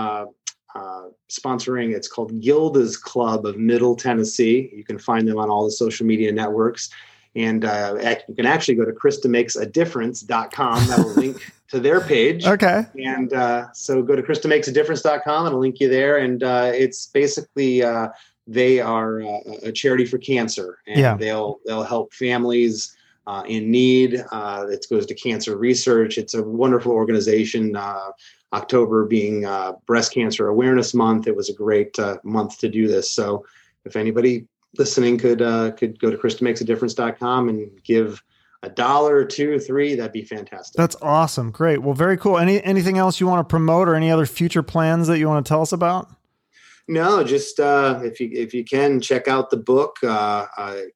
sponsoring, it's called Gilda's Club of Middle Tennessee. You can find them on all the social media networks. And you can actually go to KristaMakesADifference.com. That will link to their page. Okay. And so go to KristaMakesADifference.com. It'll link you there. And it's basically they are a charity for cancer, and they'll help families in need. It goes to cancer research. It's a wonderful organization. October being Breast Cancer Awareness Month, it was a great month to do this. So if anybody listening could go to KristaMakesADifference.com and give $1, $2, $3, that'd be fantastic. That's awesome. Great. Well, very cool. Anything else you want to promote, or any other future plans that you want to tell us about? No, just if you can, check out the book at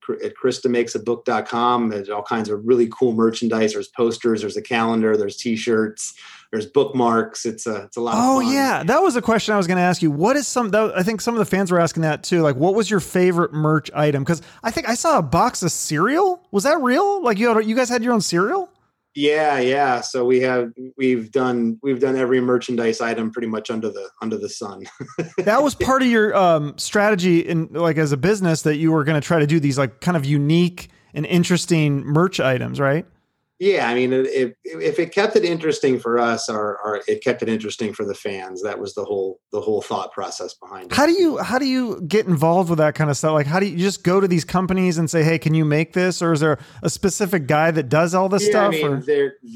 KristaMakesABook.com. There's all kinds of really cool merchandise. There's posters, there's a calendar, there's T-shirts, there's bookmarks. It's a lot of fun. Oh yeah, that was a question I was going to ask you. What is I think some of the fans were asking that too. Like, what was your favorite merch item? Because I think I saw a box of cereal. Was that real? Like you guys had your own cereal? Yeah. So we've done every merchandise item pretty much under the sun. That was part of your strategy in, like, as a business, that you were going to try to do these like kind of unique and interesting merch items, right? Yeah, I mean, if it kept it interesting for us, or it kept it interesting for the fans, that was the whole thought process behind it. How do you get involved with that kind of stuff? Like, how do you just go to these companies and say, hey, can you make this? Or is there a specific guy that does all this stuff? I mean,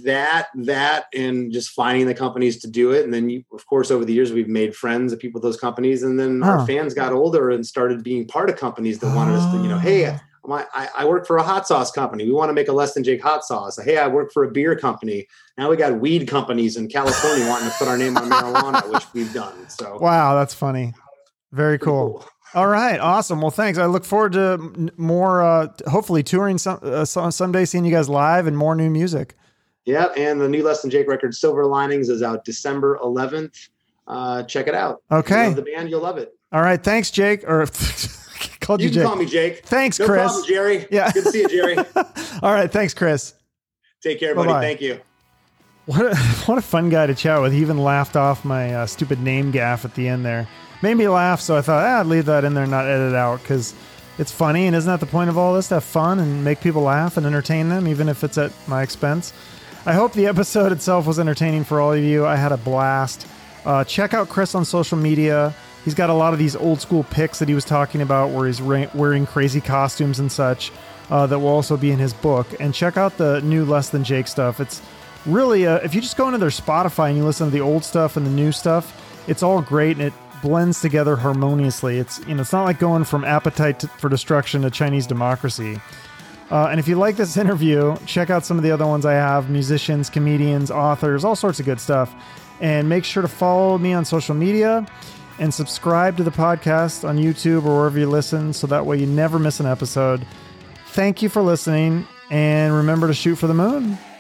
that and just finding the companies to do it. And then, of course, over the years, we've made friends of people at those companies. And then our fans got older and started being part of companies that wanted us to, hey, I work for a hot sauce company. We want to make a Less Than Jake hot sauce. Hey, I work for a beer company. Now we got weed companies in California wanting to put our name on marijuana, which we've done. So wow, that's funny. Very cool. All right, awesome. Well, thanks. I look forward to more, hopefully touring someday, seeing you guys live, and more new music. Yeah, and the new Less Than Jake record, Silver Linings, is out December 11th. Check it out. Okay. If you love the band, you'll love it. All right, thanks, Jake. Or called you can Jake. Call me Jake. Thanks, no Chris. No problem, Jerry. Yeah. Good to see you, Jerry. All right. Thanks, Chris. Take care, buddy. Bye-bye. Thank you. What a fun guy to chat with. He even laughed off my stupid name gaffe at the end there. Made me laugh, so I thought, I'd leave that in there and not edit it out, because it's funny, and isn't that the point of all this? To have fun and make people laugh and entertain them, even if it's at my expense. I hope the episode itself was entertaining for all of you. I had a blast. Check out Chris on social media. He's got a lot of these old school pics that he was talking about, where he's wearing crazy costumes and such, that will also be in his book. And check out the new Less Than Jake stuff. It's really, if you just go into their Spotify and you listen to the old stuff and the new stuff, it's all great, and it blends together harmoniously. It's not like going from Appetite for Destruction to Chinese Democracy. And if you like this interview, check out some of the other ones I have: musicians, comedians, authors, all sorts of good stuff. And make sure to follow me on social media and subscribe to the podcast on YouTube or wherever you listen, so that way you never miss an episode. Thank you for listening, and remember to shoot for the moon.